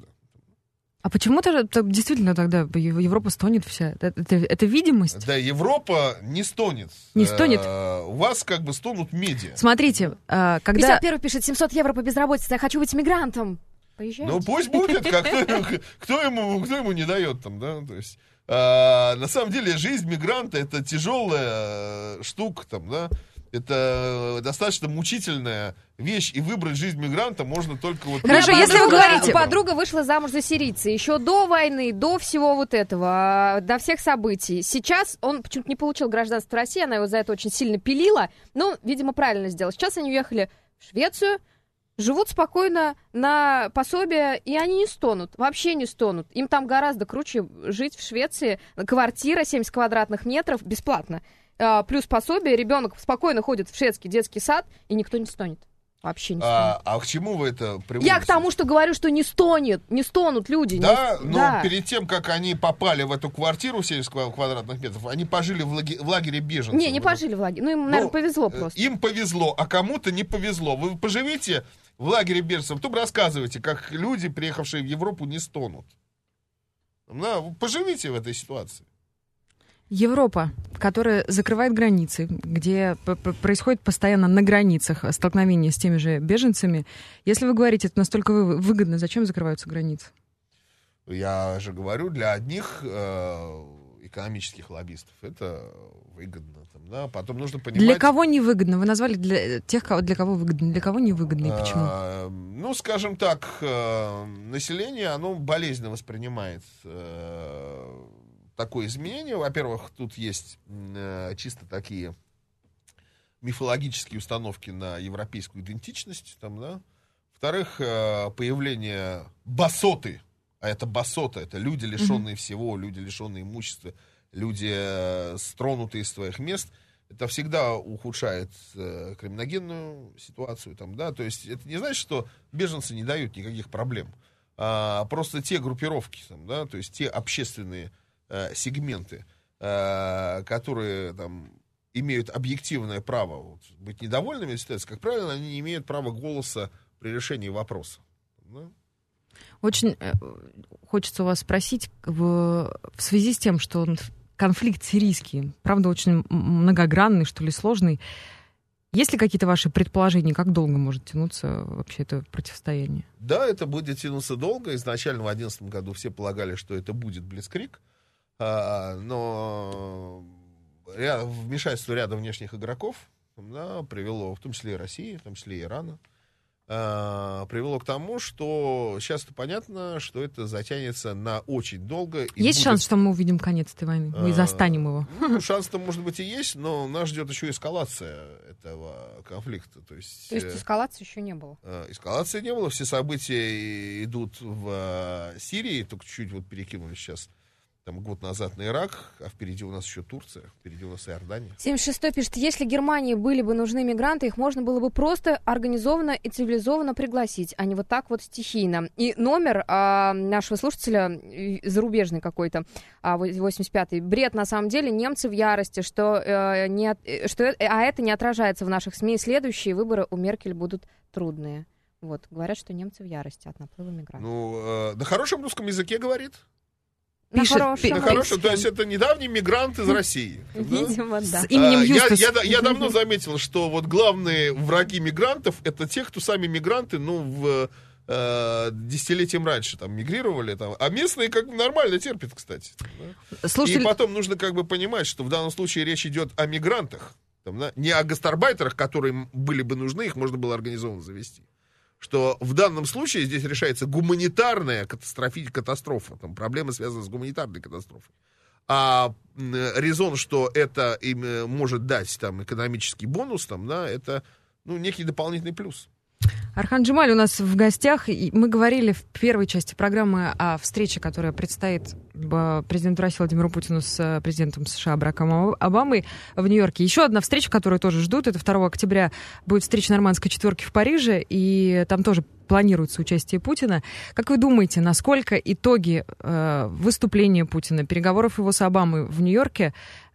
А почему-то так действительно тогда Ев- Европа стонет вся? Это, это- это видимость? Да, Европа не стонет. Не стонет? Э, У вас как бы стонут медиа. Смотрите, а, когда... пятьдесят первый пишет, семьсот евро по безработице, я хочу быть мигрантом. Поезжайте. Ну пусть будет, как кто, кто ему, кто ему не дает там, да, то есть. э, на самом деле жизнь мигранта это тяжелая э, штука там, да. Это достаточно мучительная вещь, и выбрать жизнь мигранта можно только вот... Хорошо, Моя если вы подруга- говорите- Подруга вышла замуж за сирийца еще до войны, до всего вот этого, до всех событий. Сейчас он почему-то не получил гражданство России, она его за это очень сильно пилила, но, видимо, правильно сделала. Сейчас они уехали в Швецию, живут спокойно на пособие, и они не стонут, вообще не стонут. Им там гораздо круче жить в Швеции. Квартира семьдесят квадратных метров бесплатно. а, плюс пособие, ребенок спокойно ходит в шведский детский сад, и никто не стонет. Вообще не стонет. А, а к чему вы это приводите? Я к тому, что говорю, что не стонет, не стонут люди. Да, не... но да. перед тем, как они попали в эту квартиру семьдесят квадратных метров, они пожили в, лаге... в лагере беженцев. Не, не пожили в лагере. Ну, им, наверное, ну, повезло просто. Им повезло, а кому-то не повезло. Вы поживите в лагере беженцев, потом рассказывайте, как люди, приехавшие в Европу, не стонут. Да, поживите в этой ситуации. Европа, которая закрывает границы, где происходит постоянно на границах столкновение с теми же беженцами. Если вы говорите, это настолько выгодно, зачем закрываются границы? Я же говорю, для одних э, экономических лоббистов это выгодно. Там, да? Потом нужно понимать... Для кого невыгодно? Вы назвали для тех, для кого выгодно. Для кого невыгодно и почему? Э, ну, скажем так, э, население, оно болезненно воспринимает э, такое изменение. Во-первых, тут есть э, чисто такие мифологические установки на европейскую идентичность. Там, да? Во-вторых, э, появление басоты. А это басота, это люди, лишенные mm-hmm. всего, люди, лишенные имущества, люди, э, стронутые из своих мест. Это всегда ухудшает э, криминогенную ситуацию. Там, да? То есть это не значит, что беженцы не дают никаких проблем. А просто те группировки, там, да? То есть те общественные э, сегменты, э, которые там, имеют объективное право вот, быть недовольными ситуацией, как правило, они не имеют права голоса при решении вопроса. Да? Очень э, хочется у вас спросить, в, в связи с тем, что он, конфликт сирийский, правда, очень многогранный, что ли, сложный, есть ли какие-то ваши предположения, как долго может тянуться вообще это противостояние? Да, это будет тянуться долго. Изначально в две тысячи одиннадцатом году все полагали, что это будет блицкриг, а, но ряд, вмешательство ряда внешних игроков да, привело, в том числе и России, в том числе и Ирана, привело к тому, что сейчас-то понятно, что это затянется на очень долго. И есть будет... шанс, что мы увидим конец этой войны? Мы а, застанем его? Ну, шанс-то, может быть, и есть, но нас ждет еще эскалация этого конфликта. То есть, То есть эскалации еще не было? Эскалации не было. Все события идут в Сирии, только чуть-чуть вот перекинули сейчас там год назад на Ирак, а впереди у нас еще Турция, впереди у нас Иордания. семьдесят шестой пишет, если Германии были бы нужны мигранты, их можно было бы просто организованно и цивилизованно пригласить, а не вот так вот стихийно. И номер а, нашего слушателя, зарубежный какой-то, а, восемьдесят пятый, бред на самом деле, немцы в ярости, что, а, не, что, а это не отражается в наших СМИ, следующие выборы у Меркель будут трудные. Вот, говорят, что немцы в ярости от наплыва мигрантов. Ну, э, на хорошем русском языке говорит. Пишет, на хорошем, на хорошем, то есть это недавний мигрант из России. Видимо, да. С именем Юстас. Я, я, я давно заметил, что вот главные враги мигрантов это те, кто сами мигранты, ну, в э, десятилетием раньше там мигрировали, там, а местные как бы нормально терпят, кстати. Да? Слушайте... И потом нужно как бы понимать, что в данном случае речь идет о мигрантах, там, да? Не о гастарбайтерах, которые были бы нужны, их можно было организованно завести. Что в данном случае здесь решается гуманитарная катастрофи, катастрофа, там, проблемы, связанные с гуманитарной катастрофой. А резон, что это им может дать там, экономический бонус, там, да, это ну, некий дополнительный плюс. Орхан Джемаль у нас в гостях. И мы говорили в первой части программы о встрече, которая предстоит президенту России Владимиру Путину с президентом США Бараком Обамой в Нью-Йорке. Еще одна встреча, которую тоже ждут, это второго октября будет встреча нормандской четверки в Париже, и там тоже планируется участие Путина. Как вы думаете, насколько итоги э, выступления Путина, переговоров его с Обамой в Нью-Йорке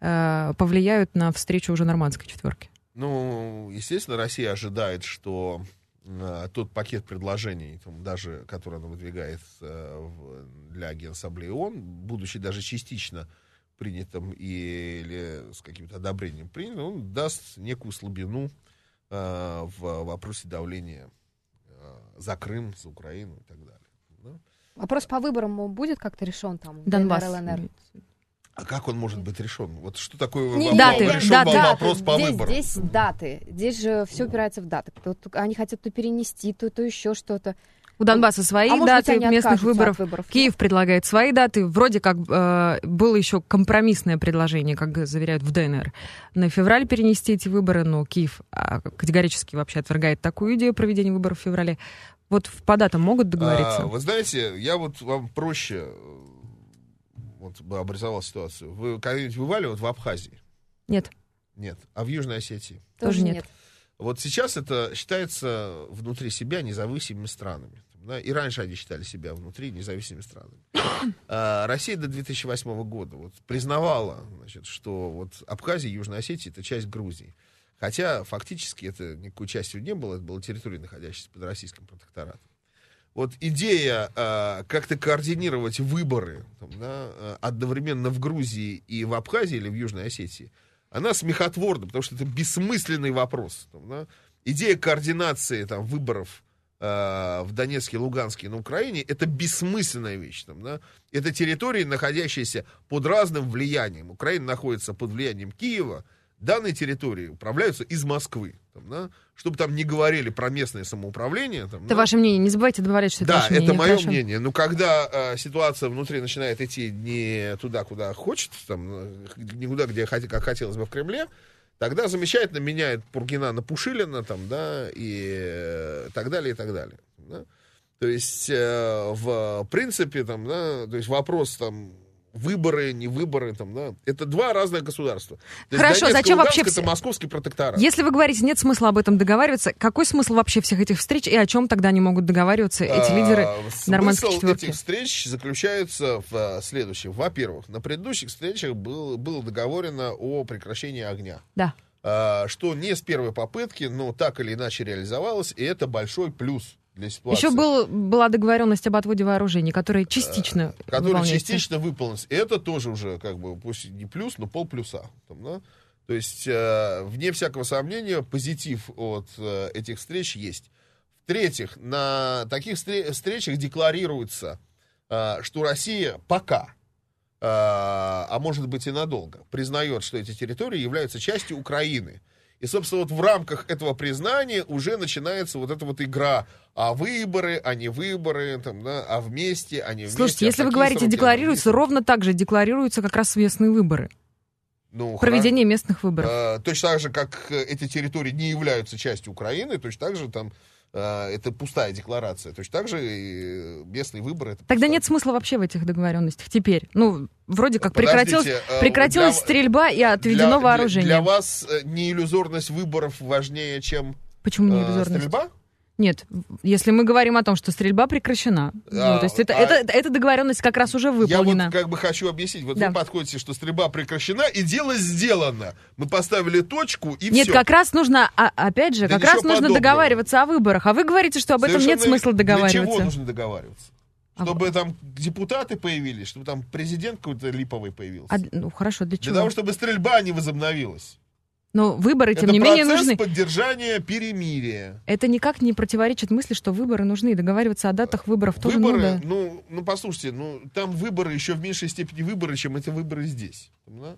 э, повлияют на встречу уже нормандской четверки? Ну, естественно, Россия ожидает, что тот пакет предложений, там, даже который она выдвигает э, для Генассамблеи ООН, будучи даже частично принятым и, или с каким-то одобрением принятым, он даст некую слабину э, в вопросе давления э, за Крым, за Украину и так далее. Да? Вопрос по выборам будет как-то решен там? Донбасс. ЛНР? А как он может быть решен? Вот что такое не, вопрос, даты, решен даты. вопрос по здесь, выборам? Здесь даты. Здесь же все упирается в даты. То, то, они хотят то перенести, то, то еще что-то. У Донбасса свои а даты быть, местных выборов. выборов. Киев предлагает свои даты. Вроде как э, было еще компромиссное предложение, как заверяют в ДНР, на февраль перенести эти выборы, но Киев э, категорически вообще отвергает такую идею проведения выборов в феврале. Вот по датам могут договориться? А, вы знаете, я вот вам проще... Вот бы обрисовал ситуацию. Вы когда-нибудь бывали вот в Абхазии? Нет. Нет. А в Южной Осетии? Тоже, Тоже нет. нет. Вот сейчас это считается внутри себя независимыми странами. Да? И раньше они считали себя внутри независимыми странами. А Россия до две тысячи восьмого года вот признавала, значит, что вот Абхазия и Южная Осетия — это часть Грузии. Хотя фактически это никакой частью не было, это была территория, находящаяся под российским протекторатом. Вот идея э, как-то координировать выборы там, да, одновременно в Грузии и в Абхазии или в Южной Осетии, она смехотворна, потому что это бессмысленный вопрос. Там, да. Идея координации там, выборов э, в Донецке, Луганске и на Украине — это бессмысленная вещь. Там, да. Это территории, находящиеся под разным влиянием. Украина находится под влиянием Киева. Данные территории управляются из Москвы. Там, да, чтобы там не говорили про местное самоуправление. Там, Это да. ваше мнение, не забывайте добавлять, что это Да, ваше мнение. это мое Хорошо. мнение. Но когда э, ситуация внутри начинает идти не туда, куда хочет, там, не туда, где хот- как хотелось бы в Кремле, тогда замечательно меняет Пургина на Пушилина, там, да, и э, так далее, и так далее. Да. То есть, э, в принципе, там, да, то есть вопрос там, выборы, не выборы, там, да, это два разных государства. То есть Хорошо, Донецк, зачем Луганск вообще — это все- московский протекторат. Если вы говорите, нет смысла об этом договариваться, какой смысл вообще всех этих встреч и о чем тогда они могут договариваться, эти А, лидеры нормандской Смысл четверки? этих встреч заключается в а, следующем. Во-первых, на предыдущих встречах был, было договорено о прекращении огня. Да. А, что не с первой попытки, но так или иначе реализовалось, и это большой плюс для ситуации. Еще был, была договоренность об отводе вооружений, которая частично Который выполняется. частично выполнился. И это тоже уже, как бы, пусть не плюс, но полплюса. Там, да? То есть, э, вне всякого сомнения, позитив от э, этих встреч есть. В-третьих, на таких встр- встречах декларируется, э, что Россия пока, э, а может быть и надолго, признает, что эти территории являются частью Украины. И, собственно, вот в рамках этого признания уже начинается вот эта вот игра: а выборы, а не выборы, там, да, а вместе, а не вместе. Слушайте, а если вы такие говорите сроки, декларируются, а другие ровно так же декларируются как раз местные выборы. сроки. Ну, Проведение местных выборов. Э, точно так же, как эти территории не являются частью Украины, точно так же там э, это пустая декларация. Точно так же и местные выборы. Это Тогда пустая. нет смысла вообще в этих договоренностях теперь. Ну, вроде как Подождите, прекратилась, э, прекратилась для- стрельба и отведено для, вооружение. Для, для вас э, не иллюзорность выборов важнее, чем Почему не э, иллюзорность? стрельба? Нет, если мы говорим о том, что стрельба прекращена, А, ну, то есть это, а- это, эта договоренность как раз уже Я выполнена. вот как бы хочу объяснить. Вот Да. вы подходите, что стрельба прекращена, и дело сделано. Мы поставили точку, и Нет, все. как раз нужно, а, опять же, Да как раз ничего нужно подобного. договариваться о выборах. А вы говорите, что об этом нет Совершенно смысла Для договариваться. чего нужно договариваться? А Чтобы там депутаты появились, чтобы там президент какой-то липовый появился. А, ну, хорошо, для Для чего? того, чтобы стрельба не возобновилась. Но выборы, тем Это не менее, процесс нужны. поддержания перемирия. Это никак не противоречит мысли, что выборы нужны. И договариваться о датах выборов тоже Выборы, надо. ну, ну, послушайте, ну, там выборы еще в меньшей степени выборы, чем эти выборы здесь. Да?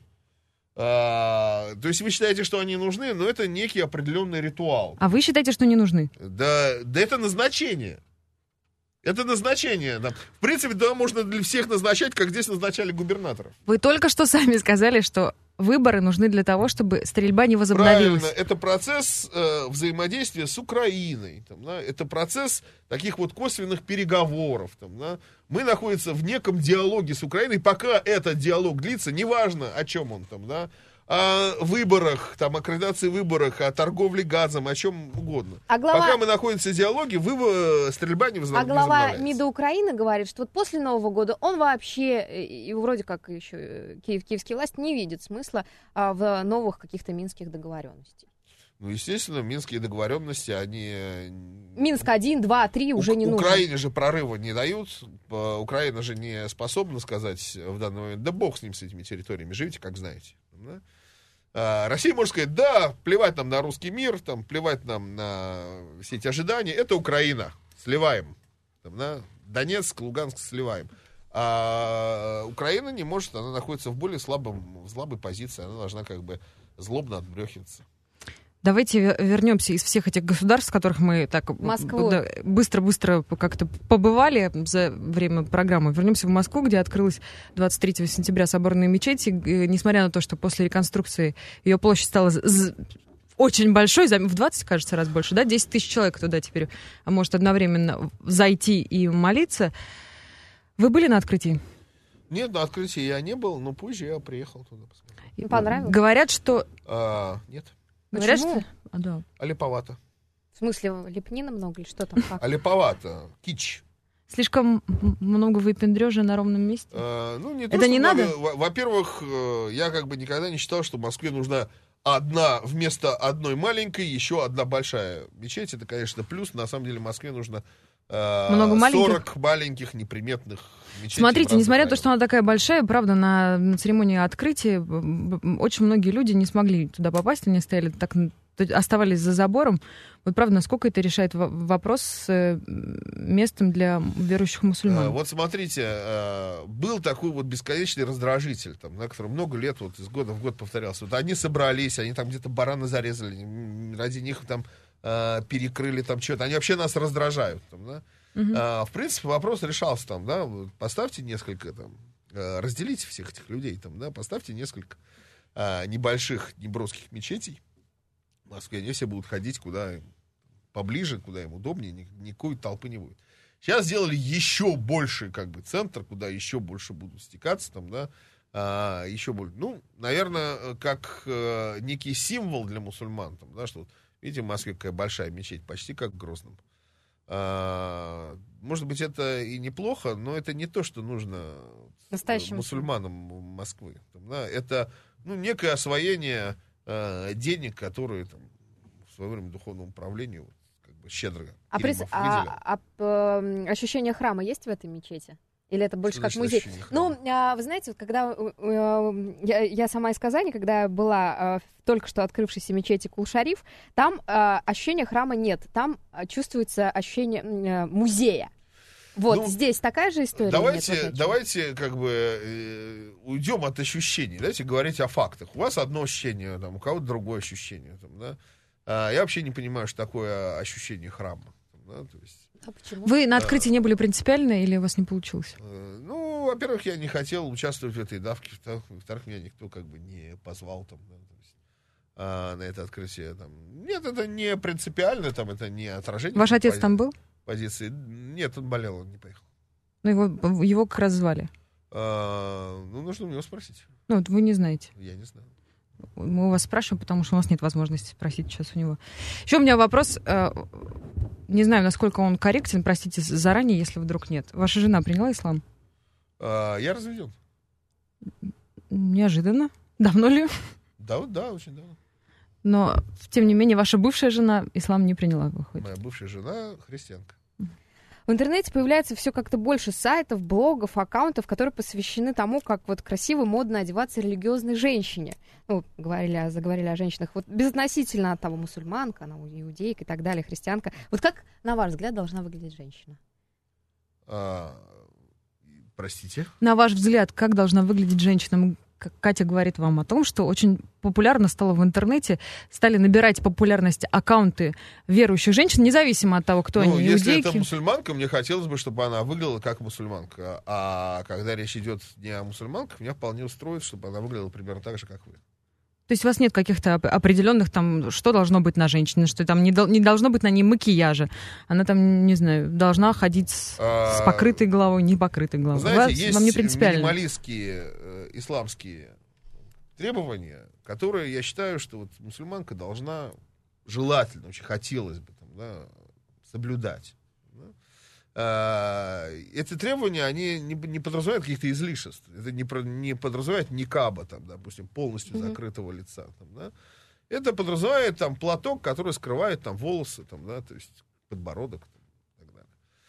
А, то есть вы считаете, что они нужны, но это некий определенный ритуал. А вы считаете, что не нужны? Да, да это назначение. Это назначение. Да. В принципе, да, можно для всех назначать, как здесь назначали губернаторов. Вы только что сами сказали, что выборы нужны для того, чтобы стрельба не возобновилась. Правильно, это процесс э, взаимодействия с Украиной. Там, да, это процесс таких вот косвенных переговоров. Там, да. Мы находимся в неком диалоге с Украиной. Пока этот диалог длится, неважно, о чем он там, да, о выборах, там, аккредитации выборах, о торговле газом, о чем угодно. А глава- Пока мы находимся в диалоге, вы, стрельба не возобновляется. А глава МИДа Украины говорит, что вот после Нового года он вообще, и вроде как еще э, киев, киевские власти, не видят смысла а, в новых каких-то минских договоренностей. Ну, естественно, минские договоренности, они... Минск один, два, три уже У- не нужно. Украине же прорыва не дают. Э, Украина же не способна сказать в данный момент: да бог с ним, с этими территориями, живите как знаете. Да? А Россия может сказать: да, плевать нам на русский мир, там, плевать нам на все эти ожидания, это Украина, сливаем. Там, да? Донецк, Луганск сливаем. А Украина не может, она находится в более слабом, в слабой позиции, она должна как бы злобно отбрехиваться. Давайте вернемся из всех этих государств, в которых мы так Москву. да, быстро-быстро как-то побывали за время программы. Вернемся в Москву, где открылась двадцать третьего сентября соборная мечеть. И, несмотря на то, что после реконструкции ее площадь стала з- очень большой, в двадцать, кажется, раз больше, да, десять тысяч человек туда теперь может одновременно зайти и молиться. Вы были на открытии? Нет, на открытии я не был, но позже я приехал туда посмотреть. Понравилось? Говорят, что... А, нет, Говорят, Почему? что... А, да. а липовато. В смысле, лепнины много или что там? Как? А липовато, кич. Слишком м- много выпендрежа на ровном месте. А, ну, не то, Это что не много. надо? Во- Во-первых, э, я как бы никогда не считал, что в Москве нужна одна, вместо одной маленькой, еще одна большая мечеть. Это, конечно, плюс. На самом деле в Москве нужно э, Много маленьких? сорок маленьких неприметных мечетей. Смотрите, в несмотря на разных то, что она такая большая, правда, на, на церемонии открытия б- б- очень многие люди не смогли туда попасть, они стояли так, н- т- оставались за забором. Вот правда, насколько это решает в- вопрос с э, местом для верующих Э, мусульман? Вот смотрите, э, был такой вот бесконечный раздражитель, там, на который много лет, вот из года в год повторялся. Вот они собрались, они там где-то барана зарезали, м, ради них там э, перекрыли там что-то. Они вообще нас раздражают. Там, да? Мгм. А, в принципе, вопрос решался там, да, вот поставьте несколько там, э, разделите всех этих людей там, да, поставьте несколько а, небольших, неброских мечетей в Москве, они все будут ходить куда им поближе, куда им удобнее, ни- никакой толпы не будет. Сейчас сделали еще больше, как бы, центр, куда еще больше будут стекаться там, да, а, еще больше. Ну, наверное, как э, некий символ для мусульман, там, да, что вот, видите, в Москве какая большая мечеть, почти как в Грозном. А, может быть, это и неплохо, но это не то, что нужно Настоящим мусульманам Москвы. Там, да, это ну, некое освоение э, денег, которые там, в свое время духовному управлению вот, как бы щедро А, прис- Кириллов а- выделил. а, п- ощущение храма есть в этой мечети? Или это больше Что как значит музей? ощущение храма? Ну, а, вы знаете, вот когда э, э, я, я сама из Казани, когда я была э, в только что открывшейся мечети Кул-Шариф, там э, ощущения храма нет, там э, чувствуется ощущение э, музея. Вот Ну, здесь такая же история? Давайте, Нет, вот о чём. давайте как бы э, уйдем от ощущений, давайте говорить о фактах. У вас одно ощущение, там, у кого-то другое ощущение. Там, да? а, я вообще не понимаю, что такое ощущение храма. Там, да? То есть, А почему? Вы на открытии не были принципиальны или у вас не получилось? э, ну, во-первых, я не хотел участвовать в этой давке, во-вторых, во-вторых, меня никто как бы не позвал там, да, то есть, а, на это открытие. Там. Нет, это не принципиально, там, это не отражение. Ваш отец пози- там был? Позиции. Нет, он болел, он не поехал. Ну, его, его как раз звали. А, ну, нужно у него спросить. Ну, вот вы не знаете. Я не знаю. Мы у вас спрашиваем, потому что у нас нет возможности спросить сейчас у него. Еще у меня вопрос. э, Не знаю, насколько он корректен, простите заранее, если вдруг нет. Ваша жена приняла ислам? А, я разведен. Неожиданно. Давно ли? Да, вот, да, очень давно. Но, тем не менее, ваша бывшая жена ислам не приняла, выходит. Моя бывшая жена христианка. В интернете появляется все как-то больше сайтов, блогов, аккаунтов, которые посвящены тому, как вот красиво, модно одеваться религиозной женщине. Ну, говорили, о- заговорили о женщинах. Вот безотносительно от того, мусульманка, она иудейка и так далее, христианка. Вот как, на ваш взгляд, должна выглядеть женщина? А, простите. На ваш взгляд, как должна выглядеть женщина? Как Катя говорит вам о том, что очень популярно стало в интернете, стали набирать популярность аккаунты верующих женщин, независимо от того, кто ну, они, если иудейки. это мусульманка, мне хотелось бы, чтобы она выглядела как мусульманка. А когда речь идет не о мусульманках, меня вполне устроит, чтобы она выглядела примерно так же, как вы. То есть у вас нет каких-то оп- определенных там, что должно быть на женщине, что там не, дол- не должно быть на ней макияжа. Она там, не знаю, должна ходить с, А, с покрытой головой, не покрытой головой. Знаете, Вас- есть вам не принципиально. минималистские э, исламские требования, которые, я считаю, что вот мусульманка должна желательно, очень хотелось бы там, да, соблюдать. Да. А, эти требования, они не, не подразумевают каких-то излишеств. Это не, про- не подразумевает никаба, там, допустим, полностью Мгм. закрытого лица. Там, да. Это подразумевает там, платок, который скрывает там, волосы, там, да, то есть подбородок. Там, и так далее.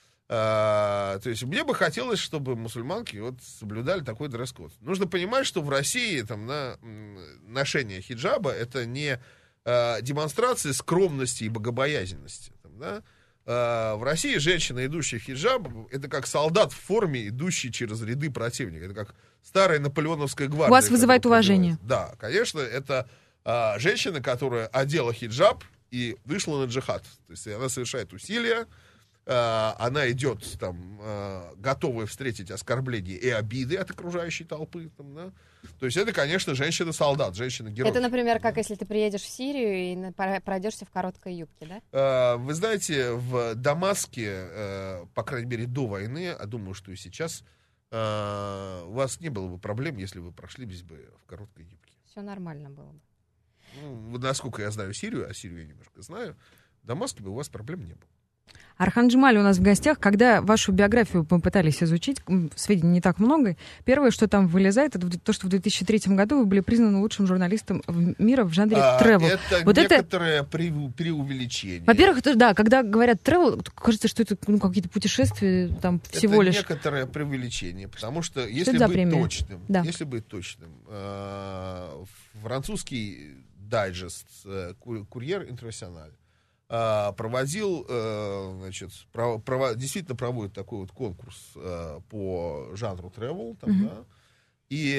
А, то есть мне бы хотелось, чтобы мусульманки вот, соблюдали такой дресс-код. Нужно понимать, что в России там, на, м, ношение хиджаба это не а, демонстрация скромности и богобоязненности. Там, да? А, в России женщина, идущая в хиджаб, это как солдат в форме, идущий через ряды противника. Это как старая наполеоновская гвардия. У вас вызывает которая уважение. пробивает. Да, конечно, это а, женщина, которая одела хиджаб и вышла на джихад. То есть она совершает усилия, а, она идет там, а, готовая встретить оскорбления и обиды от окружающей толпы. Там, да? То есть это, конечно, женщина-солдат, женщина-герой. Это, например, как да? если ты приедешь в Сирию и на- пора- пройдешься в короткой юбке, да? А, Вы знаете, в Дамаске, э, по крайней мере, до войны, а думаю, что и сейчас, у вас не было бы проблем, если вы прошлись бы в короткой юбке. Все нормально было бы. Ну, насколько я знаю Сирию, а Сирию я немножко знаю, в Дамаске бы у вас проблем не было. Архан Джемаль у нас в гостях. Когда вашу биографию мы пытались изучить, сведений не так много, первое, что там вылезает, это то, что в две тысячи третьем году вы были признаны лучшим журналистом мира в жанре а, travel. Это вот некоторое это... преувеличение. Во-первых, это, да, когда говорят travel, кажется, что это ну, какие-то путешествия там всего это лишь. Это некоторое преувеличение, потому что, что если быть премия? точным, да. если быть точным, э, французский дайджест э, «Курьер Интернациональ» проводил, значит, пров, пров, действительно проводит такой вот конкурс э, по жанру travel, там, mm-hmm. да, и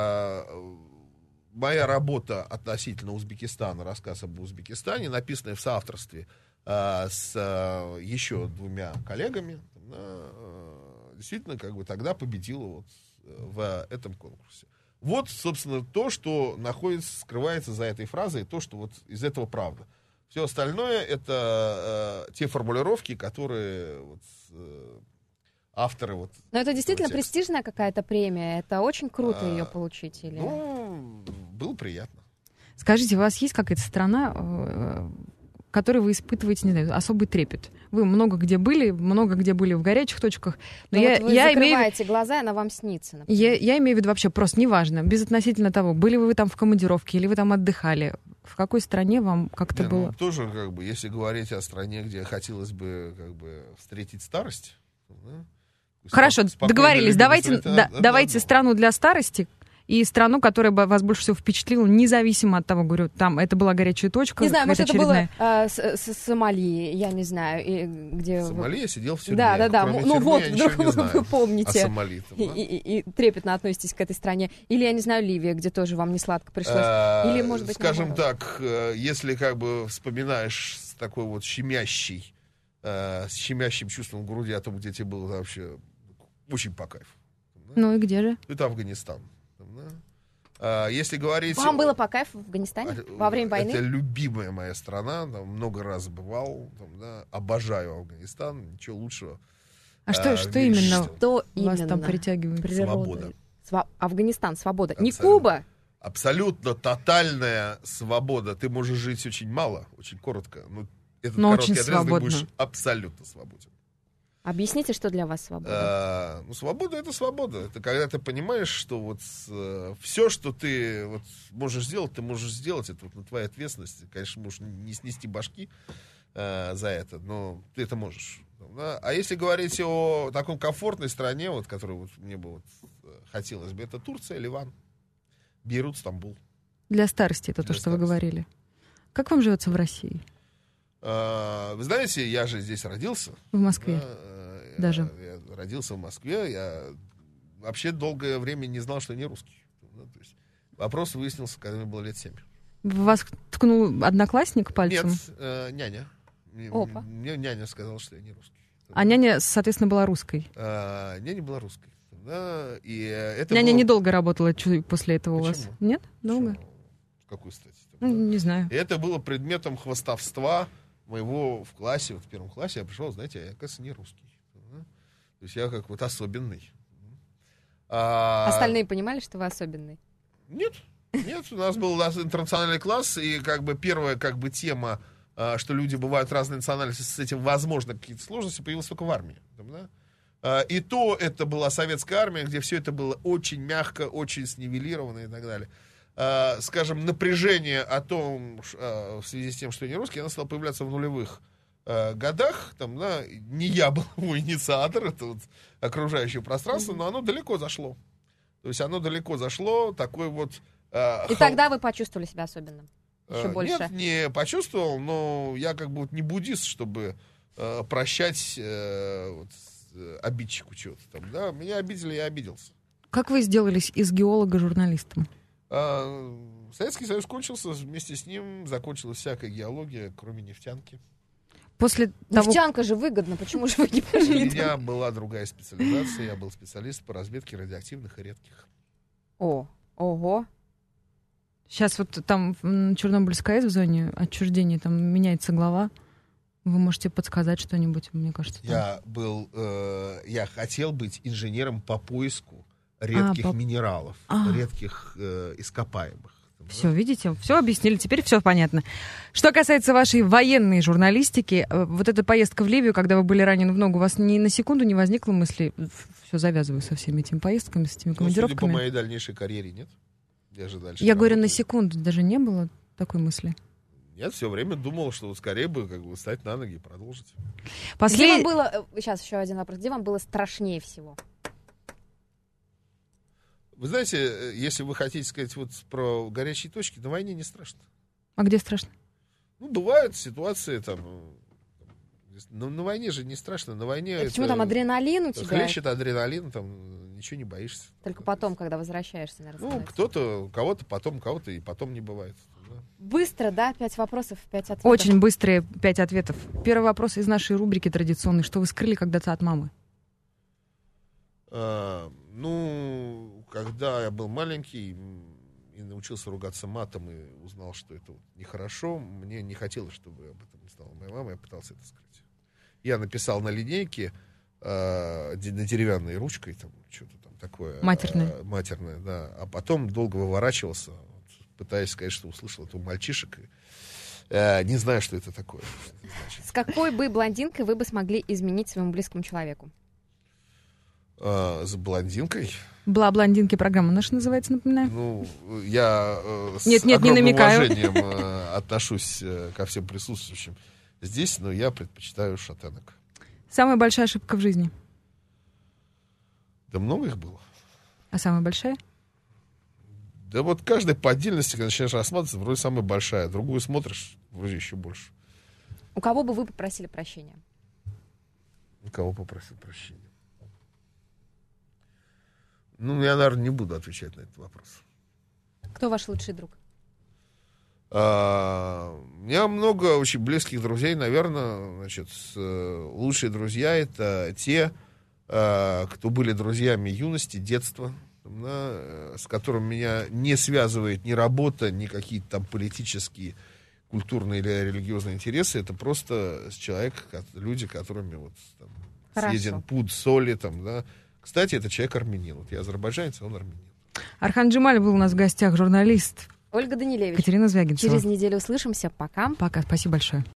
э, моя работа относительно Узбекистана, рассказ об Узбекистане, написанная в соавторстве э, с э, еще двумя коллегами, да, э, действительно, как бы тогда победила вот в этом конкурсе. Вот, собственно, то, что находится, скрывается за этой фразой, то, что вот из этого правда. Все остальное это э, те формулировки, которые вот, э, авторы вот. Но это действительно престижная какая-то премия. Это очень круто а, ее получить. Или... Ну, было приятно. Скажите, у вас есть какая-то страна, э, которой вы испытываете, не знаю, особый трепет? Вы много где были, много где были в горячих точках. Но, но я, вот вы я закрываете имею... глаза, и она вам снится. Я, я имею в виду вообще просто неважно, безотносительно того, были вы там в командировке или вы там отдыхали. В какой стране вам как-то Не, было? Ну, тоже, как бы, если говорить о стране, где хотелось бы, как бы, встретить старость. Да? Хорошо, Спокойно договорились. Давайте, да, да, да, давайте да, страну для старости и страну, которая бы вас больше всего впечатлила, независимо от того, говорю, там это была горячая точка. Не знаю, может, это очередная... было э, с, с Сомали, я не знаю, и, где... В Сомали я сидел в тюрьме. Да, да, да. Ну вот, вдруг вы помните. Сомали, там, да? и, и, и трепетно относитесь к этой стране. Или, я не знаю, Ливия, где тоже вам не сладко пришлось. Или, может быть, скажем наоборот. так, если как бы вспоминаешь с такой вот щемящей, с щемящим чувством в груди о том, где тебе было вообще очень по кайфу. Ну и где же? Это Афганистан. Да? Если говорить... Вам было по кайфу в Афганистане во время войны? Это любимая моя страна, там много раз бывал, там, да, обожаю Афганистан, ничего лучшего. А, а что, что меньше, именно что вас именно там притягивает? Свобода. Сва- Афганистан, свобода. Абсолютно. Не Куба. Абсолютно тотальная свобода. Ты можешь жить очень мало, очень коротко, но этот но короткий очень отрезок ты свободно. будешь абсолютно свободен. Объясните, что для вас свобода? А, ну, свобода — это свобода. Это когда ты понимаешь, что вот э, все, что ты вот можешь сделать, ты можешь сделать. Это вот на твоей ответственности. Конечно, можешь не снести башки э, за это, но ты это можешь. Да? А если говорить о такой комфортной стране, вот, которую вот мне бы вот хотелось бы, это Турция, Ливан, Бейрут, Стамбул. Для старости это Для то, что старости. вы говорили. Как вам живется в России? А, вы знаете, я же здесь родился. В Москве? Да, даже? Я, я родился в Москве. Я вообще долгое время не знал, что я не русский. Да, то есть вопрос выяснился, когда мне было лет семь. В вас ткнул одноклассник пальцем? Нет, э, няня. Опа. Мне няня сказала, что я не русский. А няня, соответственно, была русской? А, няня была русской. Да, и это няня было... недолго работала после этого Почему? у вас? Нет? Долго? Почему? С какой стати? Ну, не знаю. И это было предметом хвастовства моего в классе, вот в первом классе я пришел, знаете, я, оказывается, не русский. Да? То есть я как вот особенный. А... Остальные понимали, что вы особенный? Нет, нет, у нас был у нас интернациональный класс, и как бы первая как бы тема, что люди бывают разной национальности, с этим возможно какие-то сложности, появилась только в армии. Да? И то это была советская армия, где все это было очень мягко, очень снивелировано и так далее. Uh, скажем, напряжение о том, uh, в связи с тем, что я не русский, оно стало появляться в нулевых uh, годах. Там, да, не я был его инициатор, это вот окружающее пространство, mm-hmm. но оно далеко зашло. То есть оно далеко зашло, такой вот... Uh, И хол... тогда вы почувствовали себя особенным? Еще uh, больше? Нет, не почувствовал, но я как бы вот не буддист, чтобы uh, прощать uh, вот, обидчику чего-то там. Да? Меня обидели, я обиделся. Как вы сделались из геолога журналистом? Советский Союз кончился, вместе с ним закончилась всякая геология, кроме нефтянки. После того... Нефтянка же выгодно, почему же вы не У пожили? меня была другая специализация, я был специалист по разведке радиоактивных и редких. О, ого. Сейчас вот там в Чернобыльской АЭС в зоне отчуждения там меняется глава. Вы можете подсказать что-нибудь, мне кажется. Там. Я был, э, я хотел быть инженером по поиску редких А, по... минералов, а. редких э, ископаемых. Все, видите, все объяснили, теперь все понятно. Что касается вашей военной журналистики, вот эта поездка в Ливию, когда вы были ранены в ногу, у вас ни на секунду не возникло мысли, все, завязываю со всеми этими поездками, с этими командировками? Ну, судя по моей дальнейшей карьере, нет. Я же дальше Я говорю, на работаю. секунду даже не было такой мысли? Я все время думал, что вот скорее бы как бы встать на ноги и продолжить. Послед... Где вам было, сейчас еще один вопрос, где вам было страшнее всего? Вы знаете, если вы хотите сказать вот про горячие точки, на войне не страшно. А где страшно? Ну, бывают ситуации там... Но на войне же не страшно. На войне... И почему там адреналин у тебя? Хлещет адреналин, там ничего не боишься. Только потом, когда возвращаешься, наверное. Ну, кто-то, у кого-то потом, у кого-то и потом не бывает. Да. Быстро, да? Пять вопросов, пять ответов. Очень быстрые пять ответов. Первый вопрос из нашей рубрики традиционной. Что вы скрыли когда-то от мамы? А, ну, когда я был маленький и научился ругаться матом и узнал, что это вот нехорошо, мне не хотелось, чтобы об этом знала моя мама, я пытался это скрыть. Я написал на линейке э, на деревянной ручкой, там что-то там такое. Матерное. Э, матерное, да. А потом долго выворачивался, вот, пытаясь сказать, что услышал это у мальчишек. И, э, не знаю, что это такое. С какой бы блондинкой вы бы смогли изменить своему близкому человеку? Э, с блондинкой. Была блондинки, программа наша называется, напоминаю. Ну, я э, с нет, нет, не огромным намекаю. уважением э, отношусь э, ко всем присутствующим здесь, но я предпочитаю шатенок. Самая большая ошибка в жизни? Да много их было. А самая большая? Да вот каждая по отдельности, когда начинаешь рассматривать, вроде самая большая. Другую смотришь, вроде еще больше. У кого бы вы попросили прощения? У кого попросил прощения? Ну, я, наверное, не буду отвечать на этот вопрос. Кто ваш лучший друг? А, у меня много очень близких друзей, наверное, значит, лучшие друзья — это те, а, кто были друзьями юности, детства, да, с которым меня не связывает ни работа, ни какие-то там политические, культурные или религиозные интересы. Это просто человек, люди, которыми вот там, съеден пуд соли, там, да. Кстати, это человек армянин. Вот я азербайджанец, а он армянин. Архан Джемаль был у нас в гостях, журналист. Ольга Данилевич. Катерина Звягинцева. Через неделю услышимся. Пока. Пока. Спасибо большое.